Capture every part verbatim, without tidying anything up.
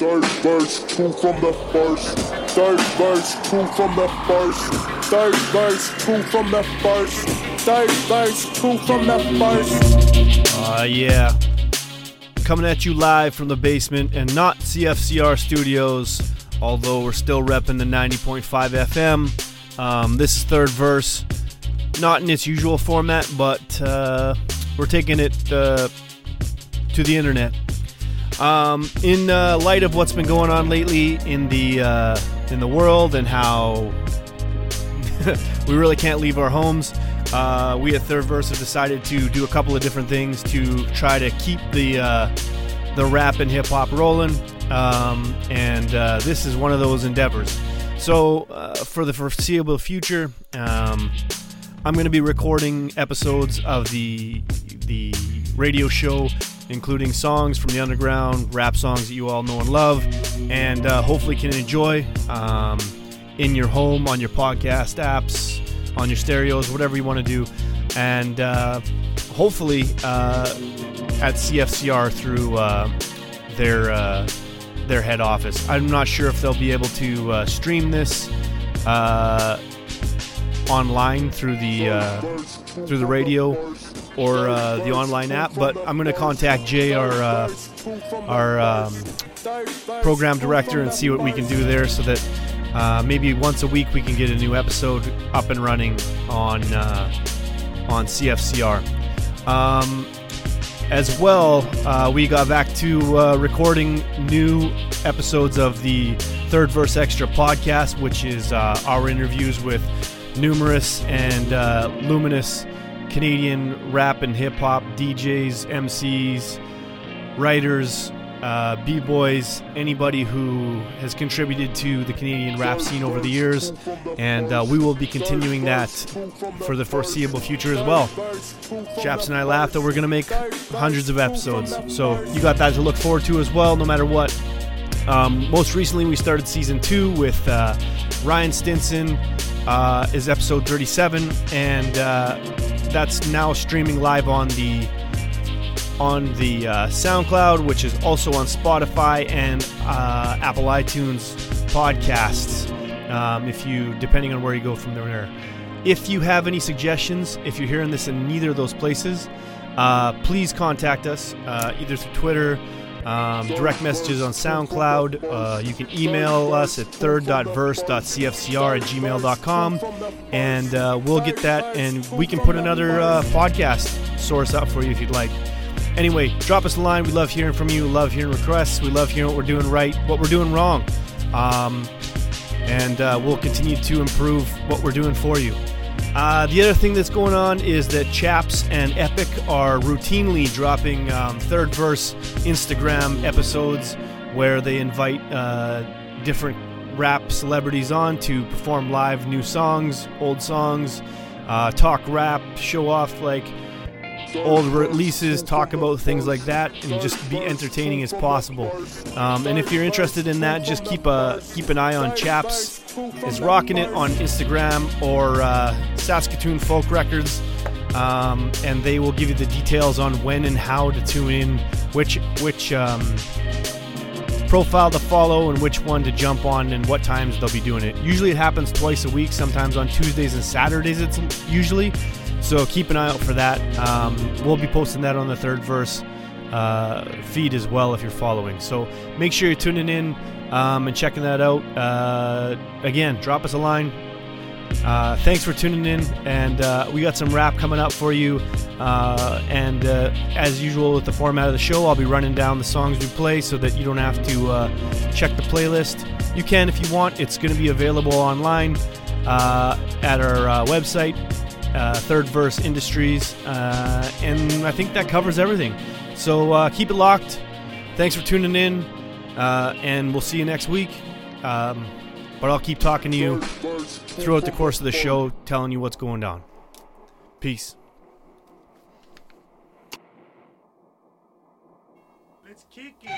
Third verse, true from the first. Third verse, true from the first. Third verse, true from the first. Third verse, true from the first. Uh, yeah. Coming at you live from the basement and not C F C R Studios, although we're still repping the ninety point five F M. Um, this is Third Verse. Not in its usual format, but uh, we're taking it uh, to the internet. Um, in uh, light of what's been going on lately in the uh, in the world and how we really can't leave our homes, uh, we at Third Verse have decided to do a couple of different things to try to keep the uh, the rap and hip hop rolling, um, and uh, this is one of those endeavors. So uh, for the foreseeable future, um, I'm going to be recording episodes of the the radio show, including songs from the underground, rap songs that you all know and love, and uh, hopefully can enjoy um, in your home, on your podcast apps, on your stereos, whatever you want to do, and uh, hopefully uh, at C F C R through uh, their uh, their head office. I'm not sure if they'll be able to uh, stream this uh, online through the uh, through the radio or uh, the online app, but I'm going to contact Jay, our uh, our um, program director, and see what we can do there, so that uh, maybe once a week we can get a new episode up and running on uh, on C F C R. Um, as well, uh, we got back to uh, recording new episodes of the Third Verse Extra podcast, which is uh, our interviews with numerous and uh, luminous Canadian rap and hip-hop D Js, M Cs, writers, uh, b-boys, anybody who has contributed to the Canadian rap scene over the years, and uh, we will be continuing that for the foreseeable future as well. Chaps and I laughed that we're going to make hundreds of episodes, so you got that to look forward to as well, no matter what. Um, most recently, we started season two with uh, Ryan Stinson, uh, is episode thirty-seven, and uh, that's now streaming live on the on the uh, SoundCloud, which is also on Spotify and uh, Apple iTunes podcasts. Um, if you, depending on where you go from there. If you have any suggestions, if you're hearing this in neither of those places, uh, please contact us uh, either through Twitter, um, direct messages on SoundCloud. Uh, you can email us at third dot verse dot c f c r at gmail dot com, and uh, we'll get that, and we can put another uh, podcast source up for you if you'd like. Anyway, drop us a line. We love hearing from you. We love hearing requests. We love hearing what we're doing right, what we're doing wrong, um, and uh, we'll continue to improve what we're doing for you. Uh, the other thing that's going on is that Chaps and Epic are routinely dropping um, Third Verse Instagram episodes where they invite uh, different rap celebrities on to perform live new songs, old songs, uh, talk rap, show off like old releases, talk about things like that, and just be entertaining as possible. Um, and if you're interested in that, just keep a keep an eye on Chaps is rocking it on Instagram or uh, Saskatoon Folk Records, um, and they will give you the details on when and how to tune in, which which um, profile to follow and which one to jump on and what times they'll be doing it. Usually it happens twice a week, sometimes on Tuesdays and Saturdays it's usually. So keep an eye out for that. Um, we'll be posting that on the Third Verse uh, feed as well if you're following. So make sure you're tuning in um, and checking that out. Uh, again, drop us a line. Uh, thanks for tuning in, and uh, we got some rap coming up for you. Uh, and uh, as usual with the format of the show, I'll be running down the songs we play so that you don't have to uh, check the playlist. You can if you want. It's going to be available online uh, at our uh, website. Uh, Third Verse Industries, uh, and I think that covers everything. So uh, keep it locked. Thanks for tuning in, uh, and we'll see you next week. Um, but I'll keep talking to you throughout the course of the show, telling you what's going on. Peace. Let's kick it.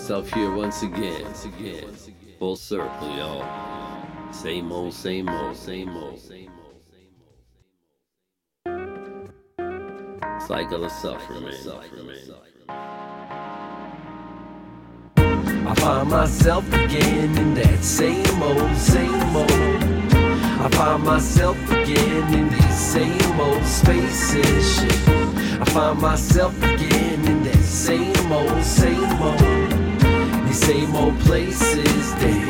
myself here once again, once again, full circle, y'all. Same old, same old, same old, same old, same old. Cycle of suffering, man. I find myself again in that same old, same old. I find myself again in these same old spaces, shit. I find myself again in that same old, same old. These same old places, damn,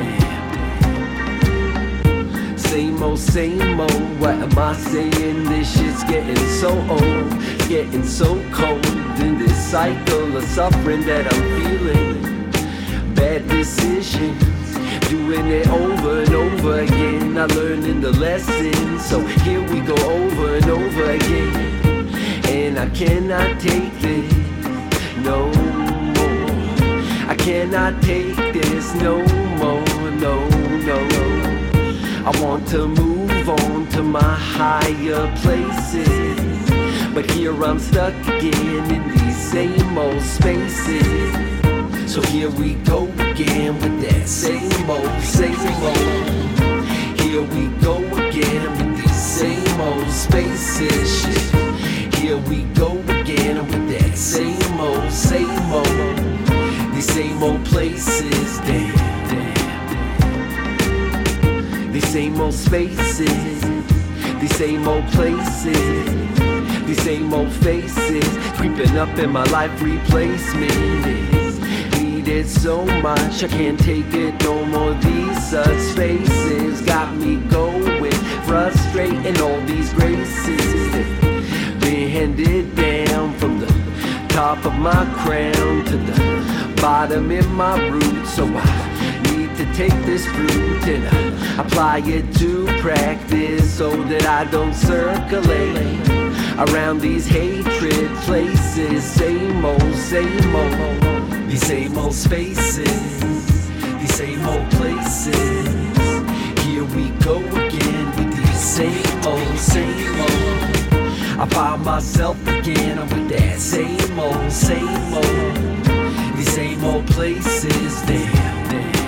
damn. Same old, same old, what am I saying? This shit's getting so old, getting so cold. In this cycle of suffering that I'm feeling. Bad decisions, doing it over and over again. Not learning the lesson, so here we go over and over again. And I cannot take this no more. I cannot take this no more, no, no. I want to move on to my higher places, but here I'm stuck again in these same old spaces. So here we go again with that same old, same old. Here we go again with these same old spaces, shit. Here we go again with that same old, same old. These same old places, damn, damn. These same old spaces, these same old places, these same old faces creeping up in my life, replace me. It so much, I can't take it no more. These such spaces got me going, frustrating all these graces been handed down from the top of my crown to the bottom in my roots. So I need to take this fruit and I apply it to practice so that I don't circulate around these hatred places. Same old, same old. These same old spaces, these same old places. Here we go again with these same old, same old. I find myself again with that same old, same old. These same old places, damn,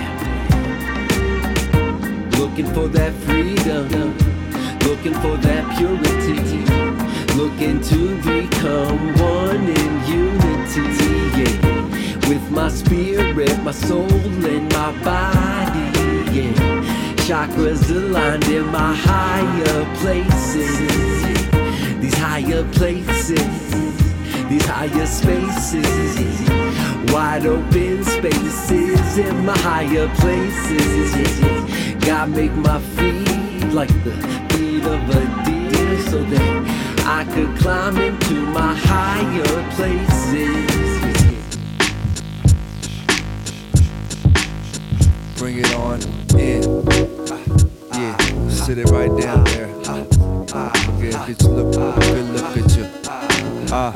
damn. Looking for that freedom, looking for that purity, looking to become one in unity, yeah. With my spirit, my soul, and my body, yeah. Chakras aligned in my higher places, yeah. These higher places, these higher spaces, yeah. Wide open spaces in my higher places, yeah. God make my feet like the feet of a deer so that I could climb into my higher places. Bring it on in. Yeah, sit it right down there. Okay, if it's look good, look at you. Ah.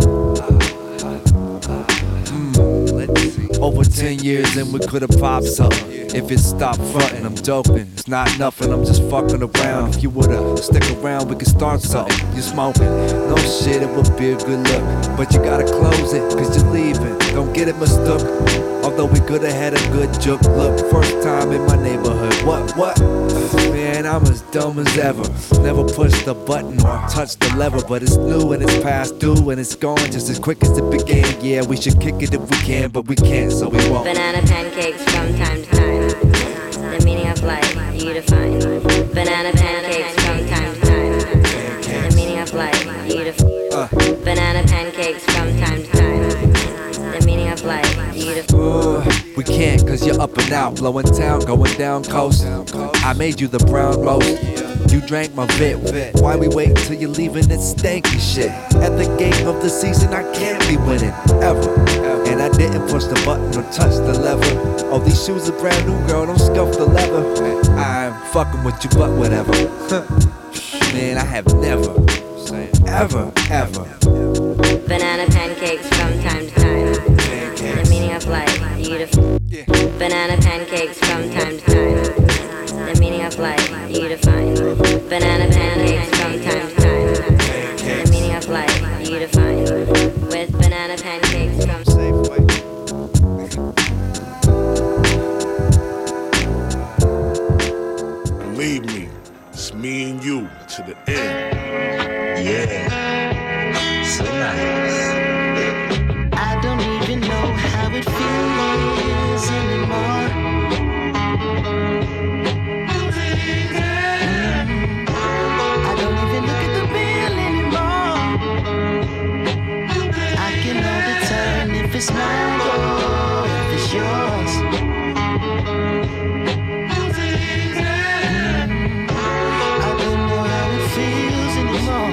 Mm. Let's see. Over ten years and we could've popped something. If it stopped frontin', I'm joking. It's not nothing, I'm just fucking around. If you would've stick around, we could start something. You smoking? No shit, it would be a good look. But you gotta close it, cause you're leaving. Don't get it mistook. Although we could've had a good joke. Look, first time in my neighborhood. What, what? Man, I'm as dumb as ever. Never pushed the button or touched the lever. But it's new and it's past due and it's gone just as quick as it began. Yeah, we should kick it if we can, but we can't, so we won't. Banana pancakes from time to time. The meaning of life, you define. Banana pancakes from time to time. The meaning of life, you define. Uh. Banana pancakes from time to time. The meaning of life, you define. Uh, we can't cause you're up and out, blowing town, going down coast. I made you the brown roast. You drank my vit. Why we wait till you're leaving it stanky shit? At the game of the season, I can't be winning, ever. And I didn't push the button or touch the lever. Oh, these shoes are brand new, girl, don't scuff the leather. I'm fucking with you, but whatever. Man, I have never, ever, ever. Banana pancakes from time to time. The meaning of life, you define. Banana pancakes from time to time. The meaning of life, you define. Banana pancakes from time to time. The meaning of life, you define. With banana pancakes from Safeway. lost. I don't know how it feels anymore.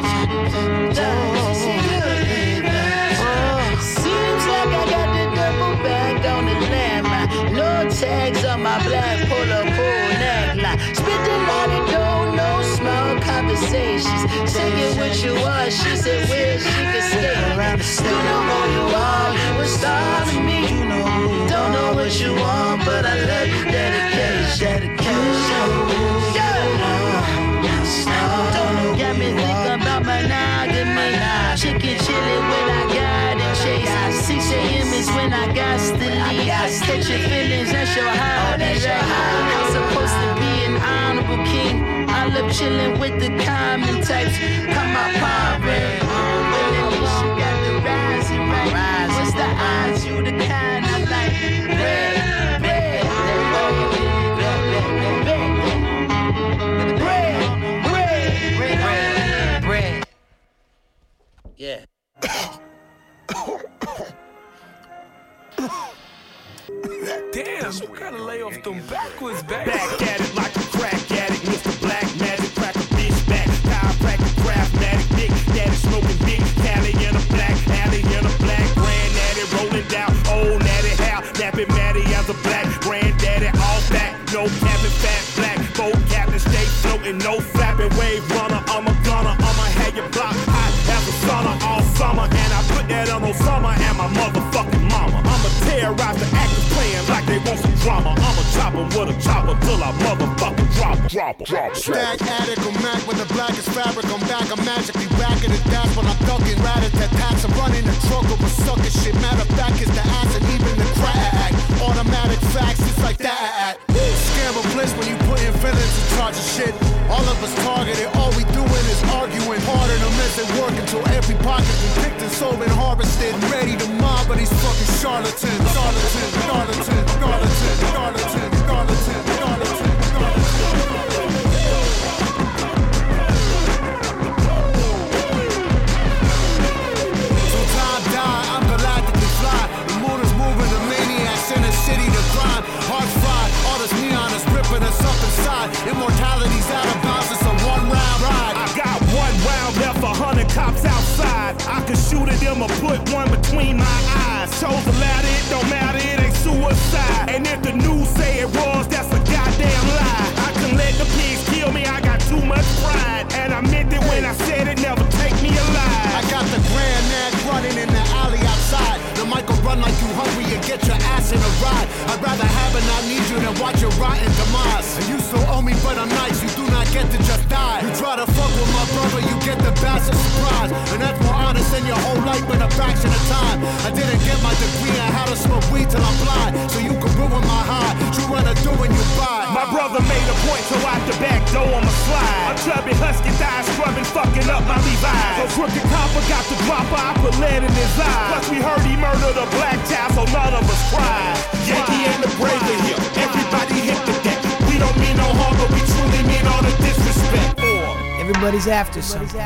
Oh, seems like I got the double back on the landmine. No tags on my black polo full neckline. Spitting out the door, no small conversations. Singing what you want, she said where she could stay. You know who you are, you a star to me. Don't know what you want, but I love your dedication. Yeah. Don't got me thinking about monogamy. Chicken chillin' when I got it chase. six a.m. is when I got to leave. Catch your feelings, that's your hobby, right? I'm supposed to be an honorable king. I love chillin' with the common types. Come my pirate. Well, at least you got the rising right. What's the odds? You the kind I like. Red, red, red, red, red, red, red. Yeah. Damn, you gotta lay off them backwards, back. Back at it like a crack addict, Mister Black Magic, crack a bitch back. Chiropractic, craftmatic, big daddy smoking big Cali in a black alley in a black granddaddy rolling down old natty how napping Matty as a black granddaddy all back, no cabin fat black boat captain stay floating, no flapping wave runner. I'm a gunner, I'ma have your block hot as a sauna all summer, and I put that on Osama and my motherfucking mama. I'ma terrorize the actors playing like they want some drama. I'ma chop 'em with a chopper till I motherfucking drop, drop, drop. Stack addict or Mac with the blackest fabric. I'm back, I'm magically racking it down when I'm ducking rat-a-tat-tats. I'm running the trunk of a sucker shit. Matter of fact, it's the ass and even the crack. Automatic facts, it's like that. Scam a bliss when you put in feelings in charge of shit. All of us targeted, all we doing is arguing. Part of them isn't working until every pocket's been picked and sold and harvested. I'm ready to mob, but these fucking charlatans. Charlatan, charlatan, charlatan, charlatan, charlatan, charlatan, so time die, I'm galactically fly. The moon is moving, the maniacs in the city to grind. Hearts fried, all this neon is ripping us up inside. Immortality's out of bounds, it's a one round ride. I got one round left, a hundred cops outside. I could shoot at them or put one between my eyes. Chose the ladder, it don't matter, it ain't suicide. And if the news say it was, that's a goddamn lie. I can let the pigs kill me, I got too much pride. And I meant it when I said it, never take me alive. I got the grand nag running in the alley outside. The mic will run like you hungry and get your ass in a ride. I'd rather have and not need you than watch your rotten demise. And you still owe me, but I'm nice, you do not get to just die. You try to fuck with my brother, you get the bastard surprise. And that's more honest than your whole life in a fraction of time. I didn't get my degree on how to smoke weed till I'm blind. So you can ruin my high, you wanna do when you buy. My brother made a point, so out the back door I'ma slide. A chubby husky thigh scrubbing, fucking up my Levi's. So crooked copper got the dropper, I put lead in his eye. Plus we heard he murdered a black child, so none of us cried. Yankee ain't the braver here, everybody hit the deck. We don't mean no harm, but we truly mean all the disrespect. Everybody's after something.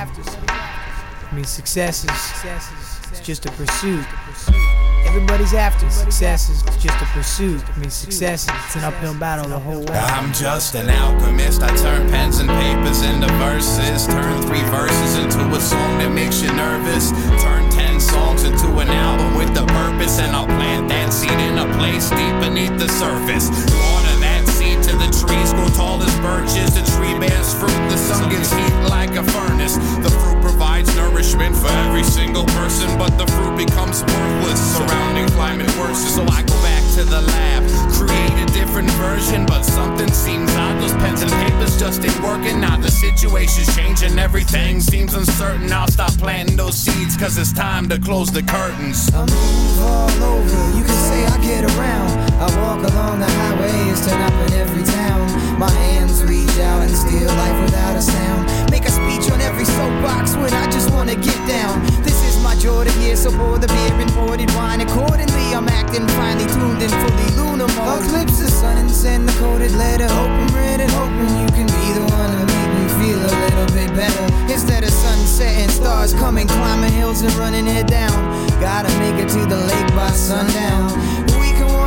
I mean, success is it's just a pursuit. Everybody's after success is just a pursuit. I mean, success is it's an uphill battle the whole way. I'm just an alchemist. I turn pens and papers into verses. Turn three verses into a song that makes you nervous. Turn ten songs into an album with a purpose. And I'll plant that seed in a place deep beneath the surface. Water that seed to the trees, grow tall as birches. The tree bears fruit, the sun gets heat like a furnace. The fruit provides nourishment for every single person, but the fruit becomes worthless. Surrounding climate worsens, so I go back to the lab, create a different version, but something seems odd. Those pens and papers just ain't working. Now the situation's changing, everything seems uncertain. I'll stop planting those seeds, cause it's time to close the curtains. I move all over, you can say I get around. I walk along the highways, turn up in every town. My hands reach out and steal life without a sound. Make a speech on every soapbox when I just wanna get down. This is my Jordan year, so pour the beer and imported wine accordingly. I'm acting finely tuned and fully lunar mode. Eclipse the sun and send the coded letter. Hoping, read it, hoping you can be the one to make me feel a little bit better. Instead of sunset and stars coming, climbing hills and running it down. Gotta make it to the lake by sundown. We can walk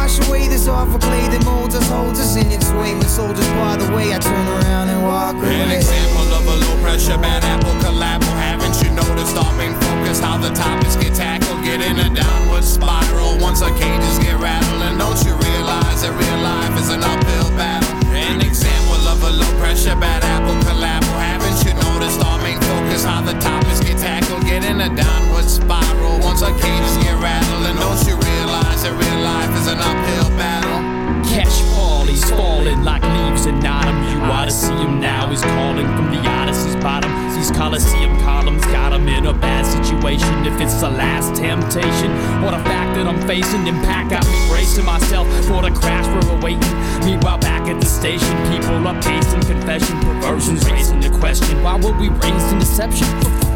wash away this awful clay that molds us, holds us in its way. When soldiers bar the way, I turn around and walk away. An example of a low pressure bad apple collabo. Haven't you noticed our main focus? How the topics get tackled, get in a downward spiral. Once our cages get rattled, and don't you realize that real life is an uphill battle? An example of a low pressure bad apple collabo. Haven't you noticed our main focus? How the topics get tackled, get in a downward spiral. Once our cages get rattled, and don't you realize that real life is an uphill battle? Catch Paul, he's falling like leaves in autumn. You ought to see him now, he's calling from the Odyssey's bottom. These Colosseum columns got him in a bad situation. If it's the last temptation or the fact that I'm facing, impact got me bracing myself for the crash we're awaiting. Meanwhile back at the station, people are pacing confession, perversions raising the question, why were we raised in deception?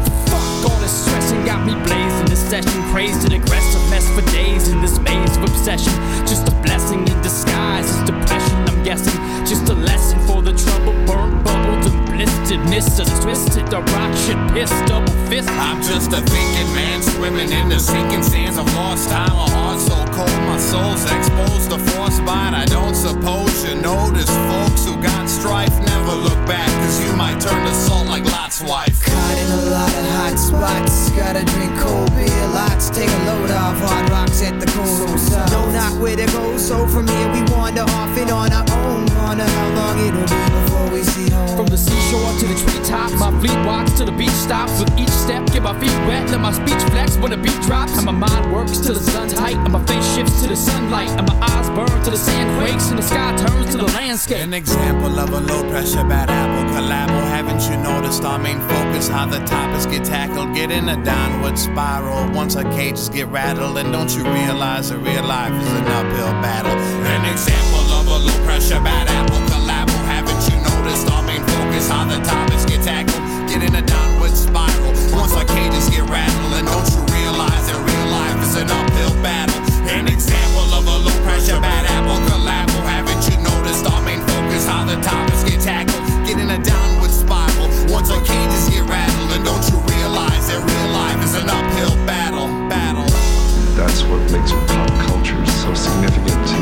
Fuck all this stressing got me blazing this session, crazed and aggressive mess for days in this maze of obsession. Just a blessing in disguise, it's depression I'm guessing. Just a lesson for the trouble, burnt, bubbled and blistered, missed us, twisted, the rock shit pissed, double fist. I'm just a thinking man swimming in the sinking sands of lost time. A heart so cold, my soul's exposed to frostbite. I don't suppose you notice folks who got strife never look back, cause you might turn to salt like Lot's wife. Caught in a lot of hot spots, gotta drink cold beer lots, take a load off hard rocks at the cold side. No knock where to go, so from here we wander off it on our own. Wonder how long it'll be before we see home. From the seashore to the treetops, my fleet walks to the beach stops. With each step, get my feet wet, let my speech flex when the beat drops. And my mind works till the sun's height, and my face shifts to the sunlight, and my eyes burn till the sand quakes, and the sky turns to the landscape. An example of a low pressure bad apple collabo. Haven't you noticed our main focus? How the topics get tackled, get in a downward spiral. Once our cages get rattled, and don't you realize that real life is an uphill battle? An example of a low pressure bad apple collabo. Haven't you noticed our main focus? How the topics get tackled, get in a downward spiral. Once our cages get rattled, and don't you realize that real life is an uphill battle? An example of a low pressure bad apple collabo. Haven't you noticed our main focus? How the topics get tackled, get in a downward spiral. Once our cages get rattled, and don't you realize that real life is an uphill battle? Battle. That's what makes pop culture so significant to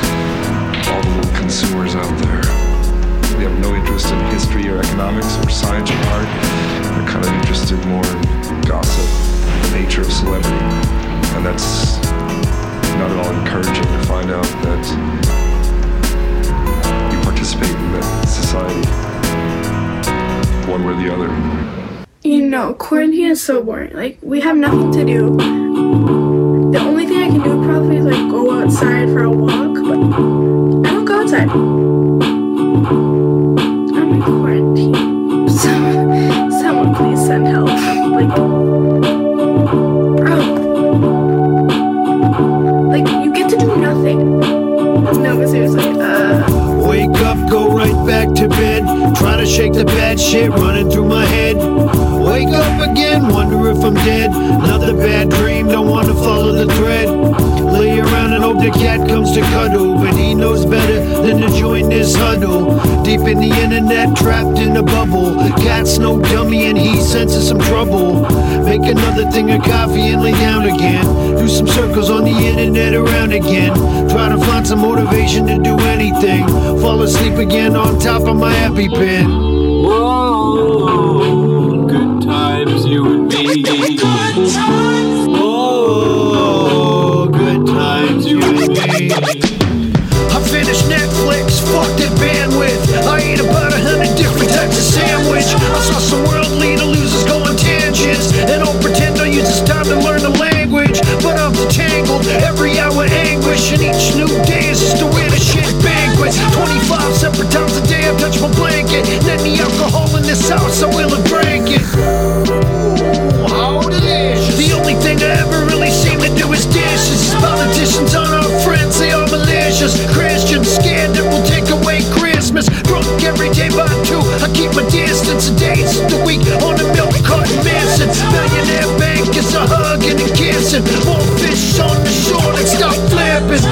all the little consumers out there. They have no interest in history or economics or science or art. They're kind of interested more in gossip, the nature of celebrity. And that's not at all encouraging to find out that you participate in that society, one way or the other. You know, quarantine is so boring. Like, we have nothing to do. The only thing I can do probably is like go outside for a walk, but I don't go outside. I'm in quarantine. So, someone please send help. Like, bro. Like, you get to do nothing. No, but seriously, uh... Wake up, go right back to bed. Trying to shake the bad shit running through my head. Wake up again, wonder if I'm dead. Another bad dream, don't want to follow the thread. Lay around and hope the cat comes to cuddle, but he knows better than to join this huddle. Deep in the internet, trapped in a bubble. Cat's no dummy and he senses some trouble. Make another thing of coffee and lay down again. Do some circles on the internet around again. Try to find some motivation to do anything. Fall asleep again on top of my EpiPen. Whoa, good times you and me. Good times. Oh, good times you and me. I finished Netflix, fucked that bandwidth. I ate about a hundred different types of sandwich. I saw some world leader losers go on tangents, and I'll pretend I use this time to learn the language. But I'm detangled, every hour anguish, and each new day is just a weird shit banquet. Twenty-five separate times a day I touch my blanket, and any alcohol in this house I will have drank it. How delicious. The only thing I ever really seem to do is dishes. Politicians aren't our friends, they are malicious. Christians scared that we'll take away Christmas. Drunk every day by two, I keep my distance. A day is the week on the milk carton missing. Millionaire bankers are hugging and kissing. More fish on the shore, let's stop flipping.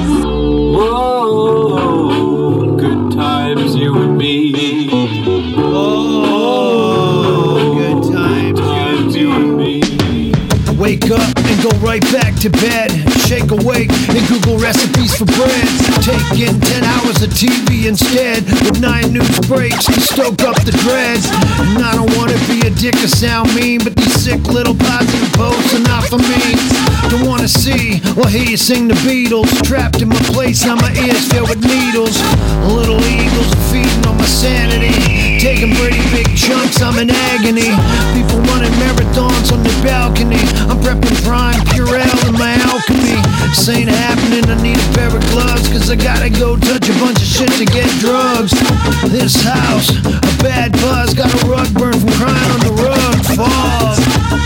Whoa, good times you and me. Oh, good times, times you and me. Wake up and go right back to bed. Shake awake and Google recipes for bread. Taking ten hours of T V instead, with nine news breaks to stoke up the dread. And I don't wanna be a dick or sound mean, but these sick little positive posts are not for me. Don't wanna see or hear you sing the Beatles. Trapped in my place, now my ears filled with needles. Little eagles are feeding on my sanity, taking pretty big chunks, I'm in agony. People running marathons on the balcony. I'm prepping prime Purell in my alchemy. This ain't happening, I need a pair of gloves, cause I gotta go touch a bunch of shit to get drugs. This house, a bad buzz, got a rug burn from crying on the rug. Fog.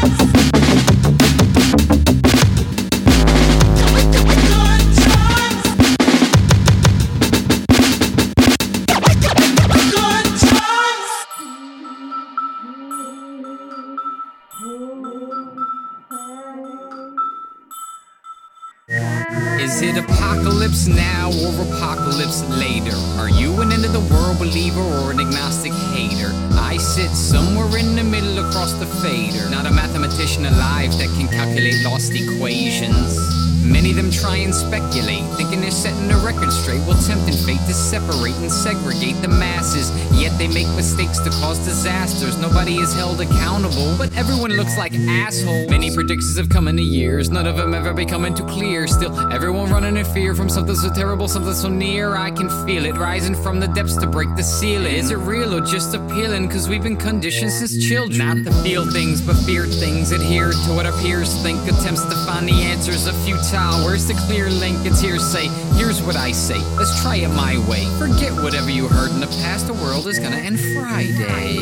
Is it apocalypse now or apocalypse later? Are you an end of the world believer or an agnostic hater? I sit somewhere in the middle across the fader. Not a mathematician alive that can calculate lost equations. Many of them try and speculate, thinking they're setting the record straight, while tempting fate to separate and segregate the masses. Yet they make mistakes to cause disasters. Nobody is held accountable, but everyone looks like assholes. Many predictions have come in the years, none of them ever becoming too clear. Still, everyone running in fear from something so terrible, something so near. I can feel it rising from the depths to break the ceiling. Is it real or just appealing? Cause we've been conditioned since children not to feel things, but fear things. Adhere to what our peers think. Attempts to find the answers are futile. Where's the clear link? It's hearsay. Here's what I say, let's try it my way. Forget whatever you heard in the past. The world is gonna end Friday.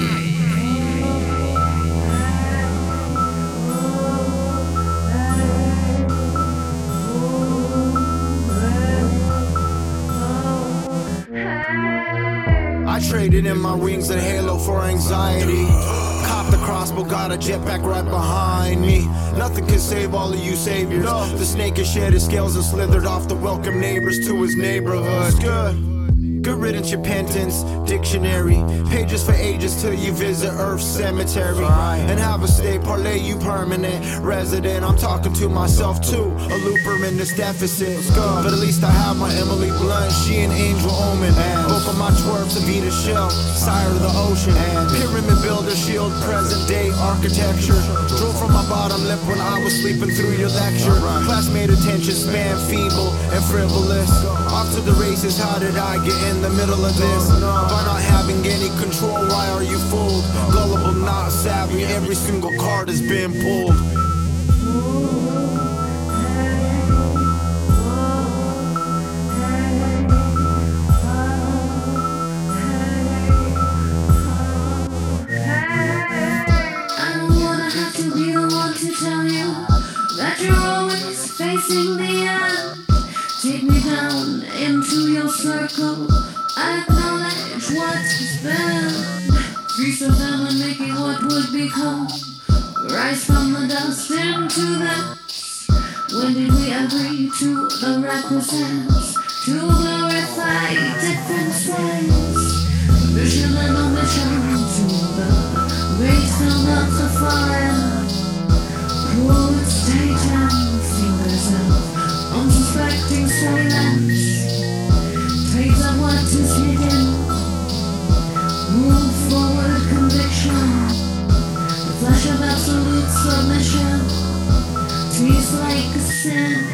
I traded in my wings and halo for anxiety. Cop the crossbow, got a jetpack right behind me. Nothing can save all of you saviors. The snake has shed his scales and slithered off the welcome neighbors to his neighborhood. Good. Good riddance, repentance, dictionary. Pages for ages till you visit Earth's cemetery. And have a stay, parlay you permanent resident. I'm talking to myself too, a looper in this deficit. But at least I have my Emily Blunt, she an angel omen. Both of my twerps, a Vita shell, sire of the ocean. Pyramid builder, shield, present day architecture. Drew from my bottom lip when I was sleeping through your lecture. Classmate attention span, feeble and frivolous. Off to the races, how did I get in the middle of this? By not having any control, why are you fooled? Gullible, not savvy, every single card has been pulled. I don't wanna have to be the one to tell you that you're always facing the end. Take me down into your circle. I acknowledge what has been. Feast of them and making what would become. Rise from the dust into the. When did we agree to the represents? To glorify different slaves. Vision and omission to the great sound of the fire. Cruel state and fingers out. Unsuspecting silence. Trace of what is hidden. Move forward conviction. The flash of absolute submission. Tastes like a sin.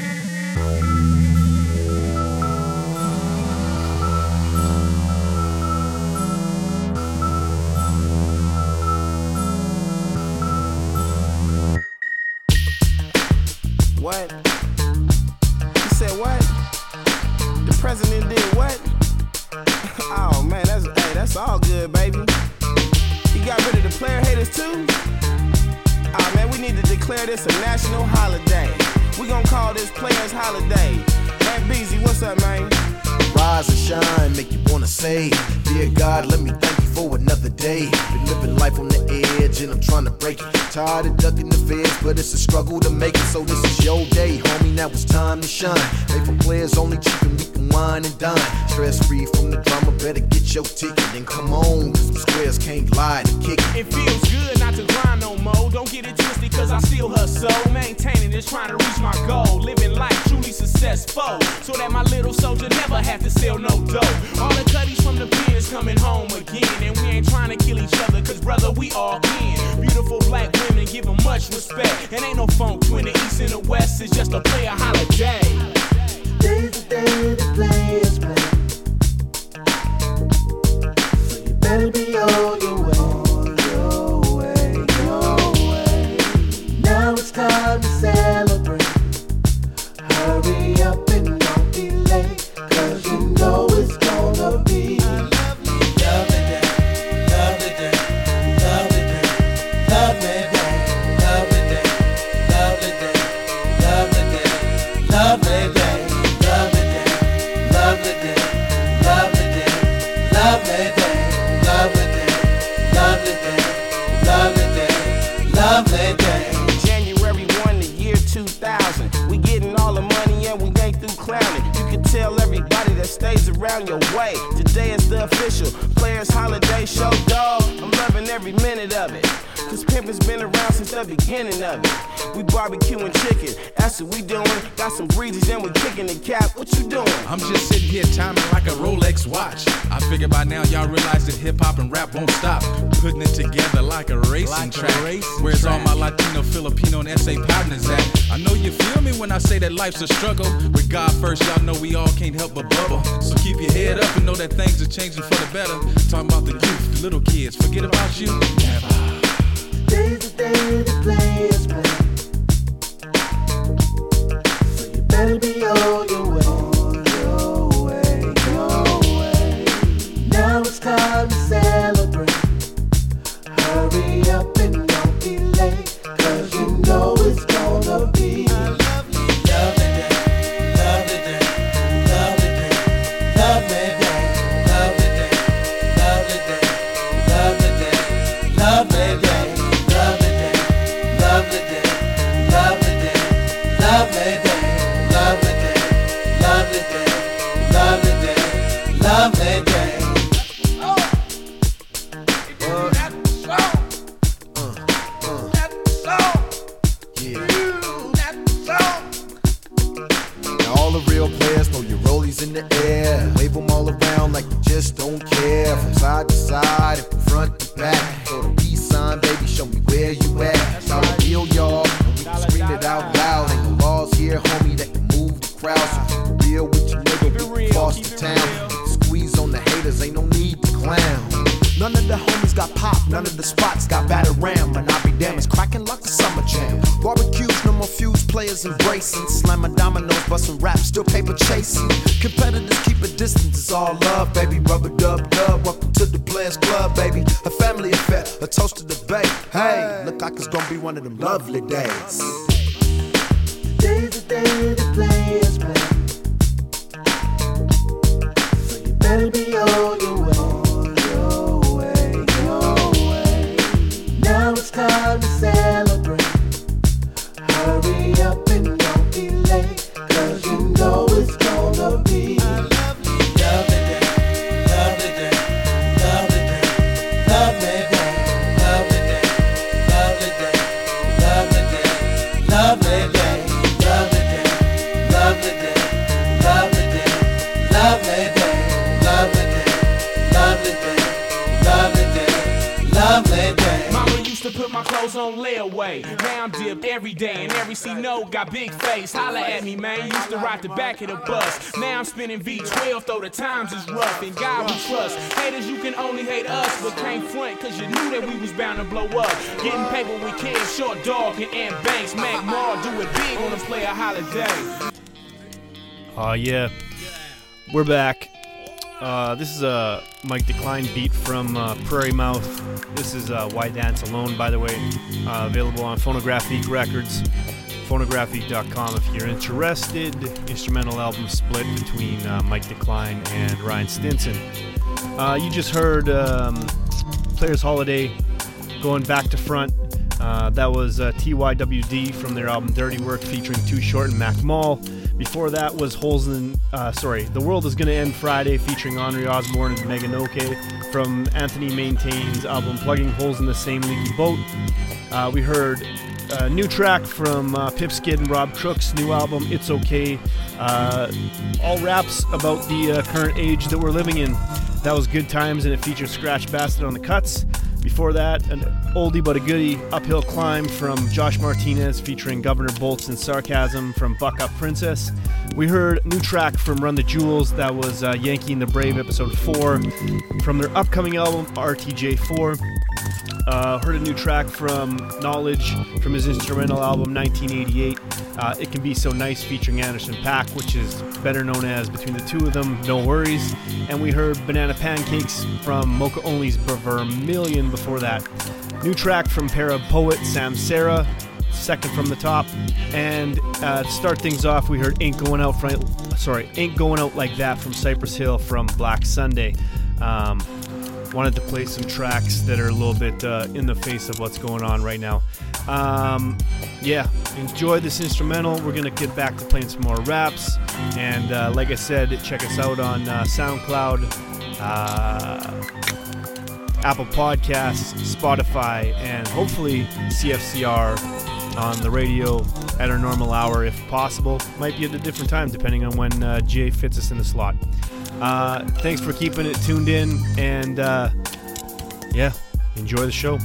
What? You said what? The president did what? Oh man, that's hey, that's all good, baby. He got rid of the player haters too? Ah man, we need to declare this a national holiday. We gon' call this Players Holiday. Man, Beezy, what's up, man? Rise and shine, make you wanna say, dear God, let me thank you for another day. Been living life on the edge and I'm trying to break it. Tired of ducking the feds, but it's a struggle to make it. So this is your day, homie, now it's time to shine. Made for players only, cheap and we can wine one and done. Stress free from the drama, better get your ticket and come on, cause some squares can't lie to kick it. It feels good not to grind no more. Don't get it twisted, cause I still hustle. Maintaining this, trying to reach my goal. Living life truly successful, so that my little soldier never have to sell no dough. All the cutties from the pen is coming home again, and we ain't trying to kill each other, cause brother, we all in. Beautiful black women, give them much respect. And ain't no funk between the east and the west, it's just a player holiday. Today's the day the players play, so you better be on your way. Your way, your way. Now it's time to celebrate. Hurry up and don't be late, cause you know it's gonna be a lovely day, lovely day, lovely day, lovely day, lovely day, lovely day, lovely day, lovely day, lovely day, lovely day, lovely day, lovely day, lovely day, lovely day, lovely day, lovely day. January first, the year two thousand. We getting all the money and we ain't through clowning. You can tell everybody that stays around your way. Today is the official Players Holiday Show, dog. I'm loving every minute of it, cause pimpin's been around since the beginning of it. We barbecuing chicken, that's what we doing. Got some breezes and we kicking the cap. What you doing? I'm just sitting here timing like a Rolex watch. I figure by now y'all realize that hip hop and rap won't stop. Putting it together like a racing like track. A racing Where's track. All my Latino, Filipino, and S A partners at? I know you feel me when I say that life's a struggle. With God first, y'all know we all can't help but bubble. So keep your head up and know that things are changing for the better. Talking about the youth, the little kids, forget about you. Never. Today's the day the players play, so you better be on your way, your way, your way. Now it's time to celebrate. Hurry up and don't be late, cause you know it's gonna be a lovely, lovely day, lovely day, lovely day, lovely day, lovely day, lovely day, lovely day, lovely day. Lovely day, lovely day, lovely day, lovely day, lovely day, lovely day, lovely day. Oh, uh, that's so. Uh, uh, that's so. Yeah. That's so. Now all the real players know your rollies in the air. Wave them all around like you just don't care. From side to side and from front to back. Throw the peace sign, baby, show me where you at. How to feel, y'all, and we can scream it out loud. Ain't no laws here, homie, that can move the crowd. So keep it real with your nigga, we can cross the town. Squeeze on the haters, ain't no need to clown. None of the homies got pop, none of the spots got battered ram. And I be damn, it's cracking like a summer jam. Barbecues, no more fuse, players embracing. Slamming dominoes, busting rap, still paper chasing. Competitors keep a distance, it's all love, baby. Rubber dub dub, welcome to the Players Club, baby. A family affair, a toast to the bay. Hey, look like it's gonna be one of them lovely days. Today's the day the players play, so you better be on your way. Now it's time to celebrate. Hurry up and don't be late, cause you know it's gonna be a lovely, lovely day, lovely day, lovely day, lovely day, lovely day, lovely day, lovely day, lovely day, lovely day, lovely day, lovely day, lovely day, lovely day, lovely day, lovely day, lovely day. To put my clothes on layaway. Now I'm dipped every day, and every C-No got big face. Holla at me, man. Used to ride the back of the bus. Now I'm spinning V twelve, though the times is rough. And God we trust. Haters, you can only hate us, but can't front, cause you knew that we was bound to blow up. Getting paper with kids, Short Dog and Ant Banks. Mac Mar, do it big on the Player Holiday. Oh, uh, yeah. We're back. Uh, this is a Mike Decline beat from uh, Prairie Mouth. This is uh, Why Dance Alone, by the way. Uh, available on Phonographic Records, phonographic dot com if you're interested. Instrumental album split between uh, Mike Decline and Ryan Stinson. Uh, you just heard um, Players Holiday going back to front. Uh, that was uh, T Y W D from their album Dirty Work featuring Too Short and Mac Mall. Before that was Holes in, uh, sorry, The World Is Gonna End Friday, featuring Henri Osborne and Megan Oke from Anthony Maintain's album Plugging Holes in the Same Leaky Boat. Uh, we heard a new track from uh, Pipskid and Rob Crook's new album, It's Okay. Uh, all raps about the uh, current age that we're living in. That was Good Times, and it featured Scratch Bastard on the cuts. Before that, an oldie but a goodie, Uphill Climb from Josh Martinez featuring Governor Bolts and Sarcasm from Buck Up Princess. We heard a new track from Run the Jewels, that was uh, Yankee and the Brave episode four from their upcoming album R T J four. Uh, heard a new track from Knowledge from his instrumental album nineteen eighty-eight, uh, It Can Be So Nice featuring Anderson .Paak, which is better known as Between the Two of Them, No Worries. And we heard Banana Pancakes from Mocha Only's Vermilion before that. New track from pair of poet Sam Sarah, second from the top. And uh, to start things off, we heard Ain't Going Out from, sorry, Ain't Going Out Like That from Cypress Hill from Black Sunday. Um, wanted to play some tracks that are a little bit uh, in the face of what's going on right now. Um, yeah, enjoy this instrumental. We're gonna get back to playing some more raps, and uh, like I said, check us out on uh, SoundCloud, uh, Apple Podcasts, Spotify, and hopefully C F C R on the radio at our normal hour if possible. Might be at a different time depending on when uh, Jay fits us in the slot. Uh, thanks for keeping it tuned in, and uh, yeah, enjoy the show.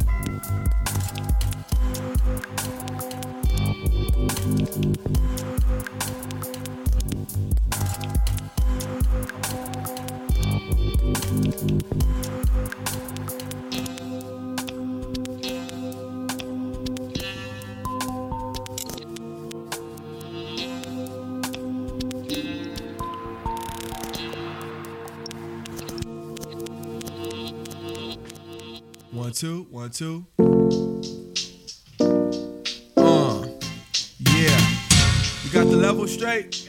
One, two, one, two. Uh, yeah. You got the level straight?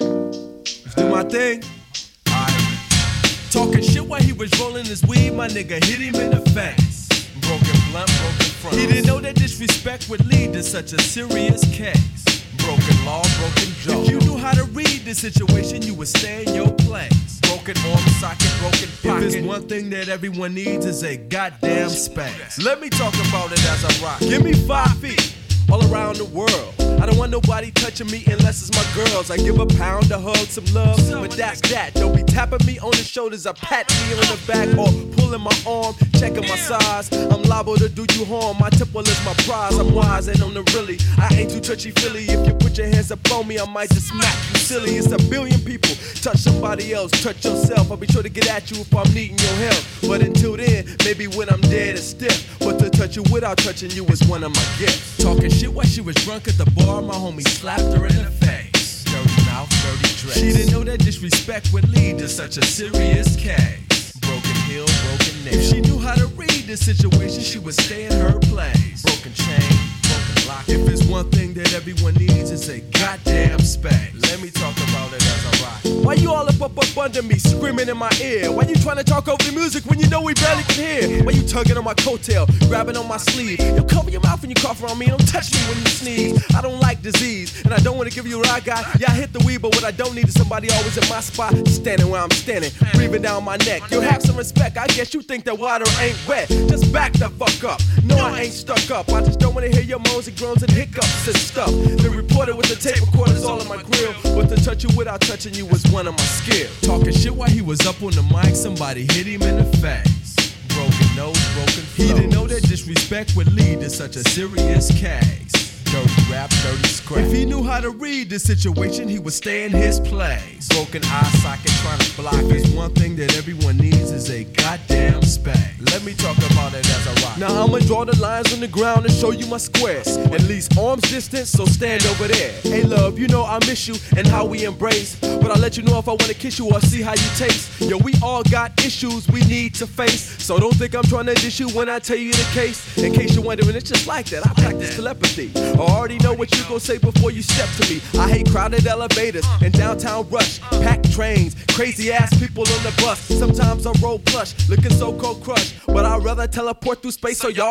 Let's do my thing. Alright. Talking shit while he was rolling his weed, my nigga hit him in the face. Broken blunt, broken front. He didn't know that disrespect would lead to such a serious case. Broken law, broken jaw. If you knew how to read the situation, you would stay in your place. Broken arm, socket, broken pocket. If there's one thing that everyone needs is a goddamn space. Let me talk about it as I rock. Give me five feet all around the world. I don't want nobody touching me unless it's my girls. I give a pound, a hug, some love, but that's that. Don't be tapping me on the shoulders, or pat me on the back, or pulling my arm, checking my size. I'm liable to do you harm. My temple is my prize. I'm wise and on the really. I ain't too touchy feely. If you put your hands up on me, I might just smack you silly. It's a billion people. Touch somebody else, touch yourself. I'll be sure to get at you if I'm needing your help. But until then, maybe when I'm dead and stiff. But to touch you without touching you is one of my gifts. Talking shit while she was drunk at the bar, my homie slapped her in the face. Dirty mouth, dirty dress. She didn't know that disrespect would lead to such a serious case. Broken heel, broken nail. If she knew how to read the situation, she would stay in her place. Broken chain, broken lock. If it's one thing that everyone needs, it's a goddamn space. Let me talk about it as I rock. Why you all up up up under me, screaming in my ear? Why you trying to talk over the music when you know we barely can hear? Why you tugging on my coattail, grabbing on my sleeve? You cover your mouth when you cough around me, don't touch me when you sneeze. I don't like disease, and I don't want to give you what I got. Yeah, I hit the weed, but what I don't need is somebody always in my spot, standing where I'm standing, breathing down my neck. You have some respect, I guess you think that water ain't wet. Just back the fuck up. No, I ain't stuck up. I just don't want to hear your moans and groans and hiccups and stuff. The reporter with the tape recorder's all in my grill, but to touch you without touching you was one of my skills. Talking shit while he was up on the mic, somebody hit him in the face. Broken nose, broken flows. He didn't know that disrespect would lead to such a serious case. Dirty rap, dirty scrap. If he knew how to read the situation, he would stay in his place. Broken eye socket trying to block. If there's one thing that everyone needs is a goddamn space. Let me talk about it as I rock. Now I'ma draw the lines on the ground and show you my squares. At least arm's distance, so stand over there. Hey love, you know I miss you and how we embrace, but I'll let you know if I wanna kiss you or see how you taste. Yo, we all got issues we need to face, so don't think I'm trying to dish you when I tell you the case. In case you're wondering, it's just like that. I practice telepathy. I already know what you gon' say before you step to me. I hate crowded elevators and downtown rush, packed trains, crazy ass people on the bus. Sometimes I roll plush, looking so cold crushed, but I'd rather teleport through space so y'all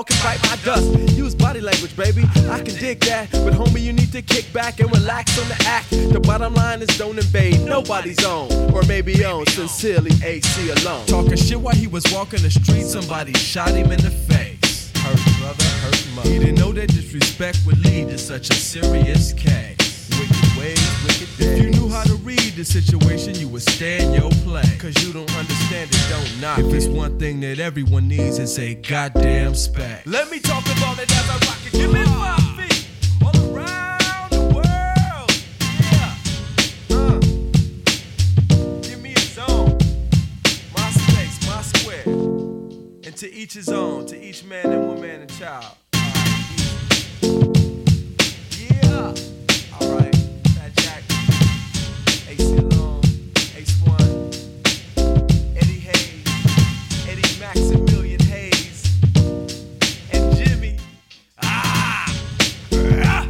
can bite my dust. Use body language, baby, I can dig that. But homie, you need to kick back and relax on the act. The bottom line is don't invade nobody's own, or maybe own. Sincerely, A C alone. Talking shit while he was walking the street, somebody shot him in the face. Hurt brother, hurt mother. He didn't know that disrespect would lead to such a serious case. Wicked ways, wicked days. If you knew how to read the situation, you would stand your play. Cause you don't understand it, don't knock If it. it's one thing that everyone needs, it's a goddamn spec. Let me talk about it as I rock it. Give me five feet all around the world. Yeah. Uh. Give me a zone. My space, my square. And to each his own, to each man and woman and child. Yeah. Alright. Fat Jack. A C alone. Ace One. Eddie Hayes. Eddie Maximilian Hayes. And Jimmy. Ah! Ah!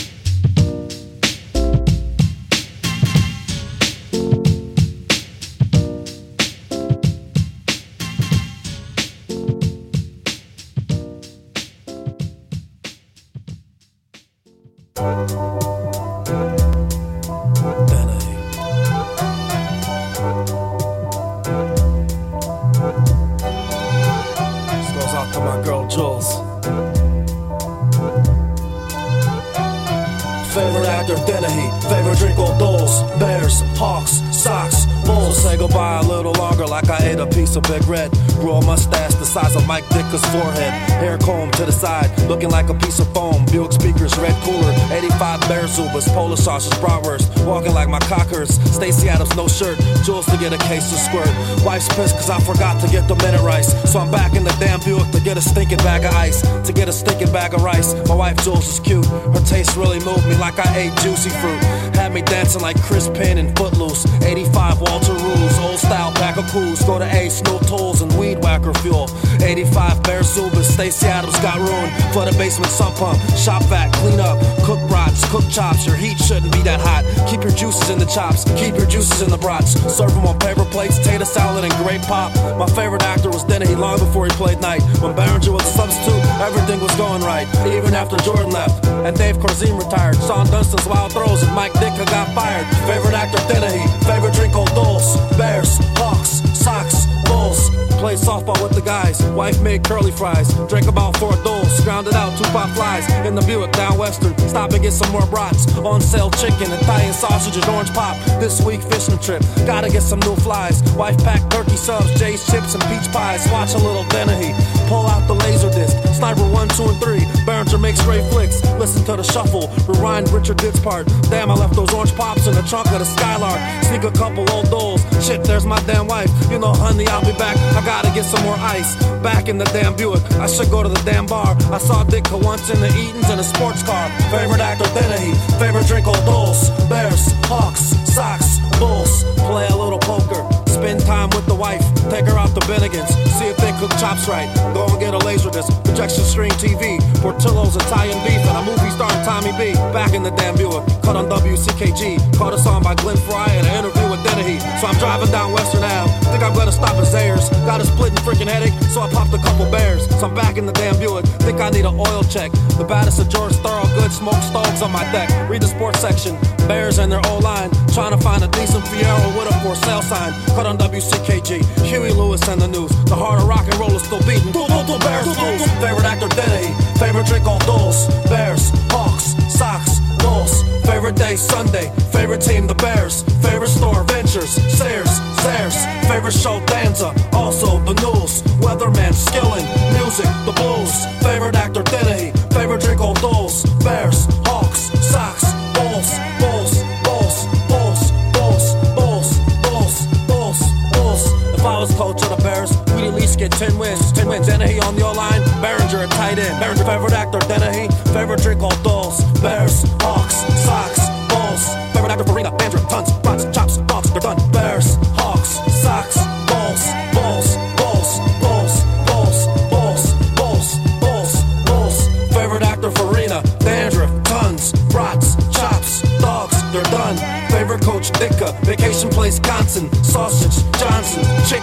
This goes out to my girl Jules. Favorite actor Dennehy, favorite drink old Doles, Bears, Hawks, Sox, Bulls. Say goodbye a little longer like I ate a piece of Big Red. Grew a mustache the size of Mike Ditka's forehead. Hair comb to the side, looking like a piece of foam. Buick speakers, red cooler, eighty-five Bear Zubas, Polish sausage, bratwurst. Walking like my cockers, Stacey Adams no shirt, Jules to get a case of squirt. Wife's pissed cause I forgot to get the minute rice. So I'm back in the damn Buick to get a stinking bag of ice, to get a stinking bag of rice. My wife Jules is cute, her taste really moved me like I ate juicy fruit. Had me dancing like Chris Penn and Footloose. eighty-five Walter Rules, old style pack of coos. Go to Ace, no tolls and weed whacker fuel. eighty-five Bear Zubas, Stacey Adams got ruined. For the basement sump pump, shop vac, clean up, cook brats, cook chops. Your heat shouldn't be that hot. Keep your juices in the chops, keep your juices in the brats. Serve them on paper plates, tater salad and grape pop. My favorite actor was Dennehy long before he played night. When Behringer was a substitute, everything was going right. Even after Jordan left and Dave Corzine retired. Sean Dunstan's wild throws and Mike Ditka got fired. Favorite actor Dennehy, favorite drink old Doles, Bears, Hawks, Sox, Bulls. Played softball with the guys, wife made curly fries. Drank about four Doles, grounded out two pop flies. In the Buick down Western, stop and get some more brats. On sale chicken, Italian sausages, orange pop. This week fishing trip, gotta get some new flies. Wife packed turkey subs, Jay's chips and peach pies. Watch a little Dennehy, pull out the laser disc. Sniper one, two, and three, Behringer makes great flicks. Listen to the shuffle, rewind Richard Ditt's part. Damn, I left those orange pops in the trunk of the Skylark. Sneak a couple old Doles, shit, there's my damn wife. You know, honey, I'll be back, I gotta get some more ice. Back in the damn Buick, I should go to the damn bar. I saw Ditka once in the Eatons in a sports car. Favorite actor Dennehy, favorite drink old Doles, Bears, Hawks, Sox, Bulls. Play a little poker, spend time with the wife, take her out to Bennigan's, see if they cook chops right. Go and get a laser disc, projection stream T V, Portillo's Italian beef, and a movie starring Tommy B. Back in the damn Buick, cut on W C K G, caught a song by Glenn Fry and an interview with Dennehy. So I'm driving down Western Ave, think I'm gonna stop at Zayre's. Got a splitting freaking headache, so I popped a couple bears. So I'm back in the damn Buick, think I need an oil check. The baddest of George Thorogood, smoke stogs on my deck. Read the sports section, Bears and their O-line, trying to find a decent Fiero with a for sale sign. Cut on W C K G, Huey Lewis and the news. The heart of rock and roll is still beating. Do, do, do, Bears, Bulls. Favorite actor Dennehy, favorite drink old Doles, Bears, Hawks, Sox, Bulls. Favorite day Sunday, favorite team the Bears. Favorite store Ventures, Sayers, Sayers. Favorite show Danza, also the news. Weatherman, Skilling, music, the blues. Favorite actor Dennehy, favorite drink old Doles, Bears, Hawks, Sox, Bulls, Bulls, Bulls, Bulls, Bulls, Bulls, Bulls, Bulls, Bulls. If I was coach of the Bears, we'd at least get ten wins. ten wins, Dennehy on the O-line, Behringer a tight end. Behringer favorite actor Dennehy, favorite drink old Doles, Bears, Hawks, Sox, Bulls. Favorite actor Farina, Bandra, tons, brats, chops, dogs, they're done. Bears, Hawks, Sox, Bulls, Bulls, Bulls, Bulls, Bulls, Bulls, Bulls, Bulls, Bulls. Favorite actor Farina, Dandruff, tons, brats, chops, dogs, they're done. Favorite coach Ditka, vacation place Wisconsin, sausage, Johnson, chicken,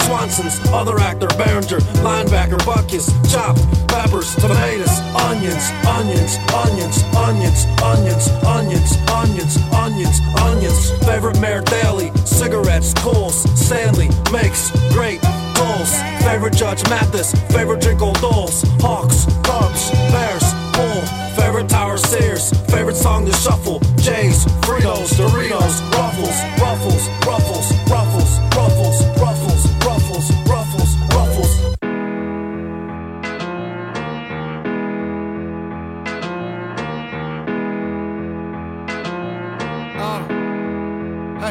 Swanson's, other actor, Behringer, linebacker, Buckets, chopped, peppers, tomatoes, onions, onions, onions, onions, onions, onions, onions, onions, onions. Favorite Mayor Daley, cigarettes, Coles, Stanley, makes great goals. Favorite Judge Mathis, favorite drink Old Dolls, Hawks, Cubs, Bears, Bull. Favorite Tower Sears, favorite song to shuffle, J's, Fritos, Doritos, Ruffles, Ruffles, Ruffles, Ruffles, Ruffles, Ruffles, Ruffles, Ruffles, Ruffles. Uh, hey.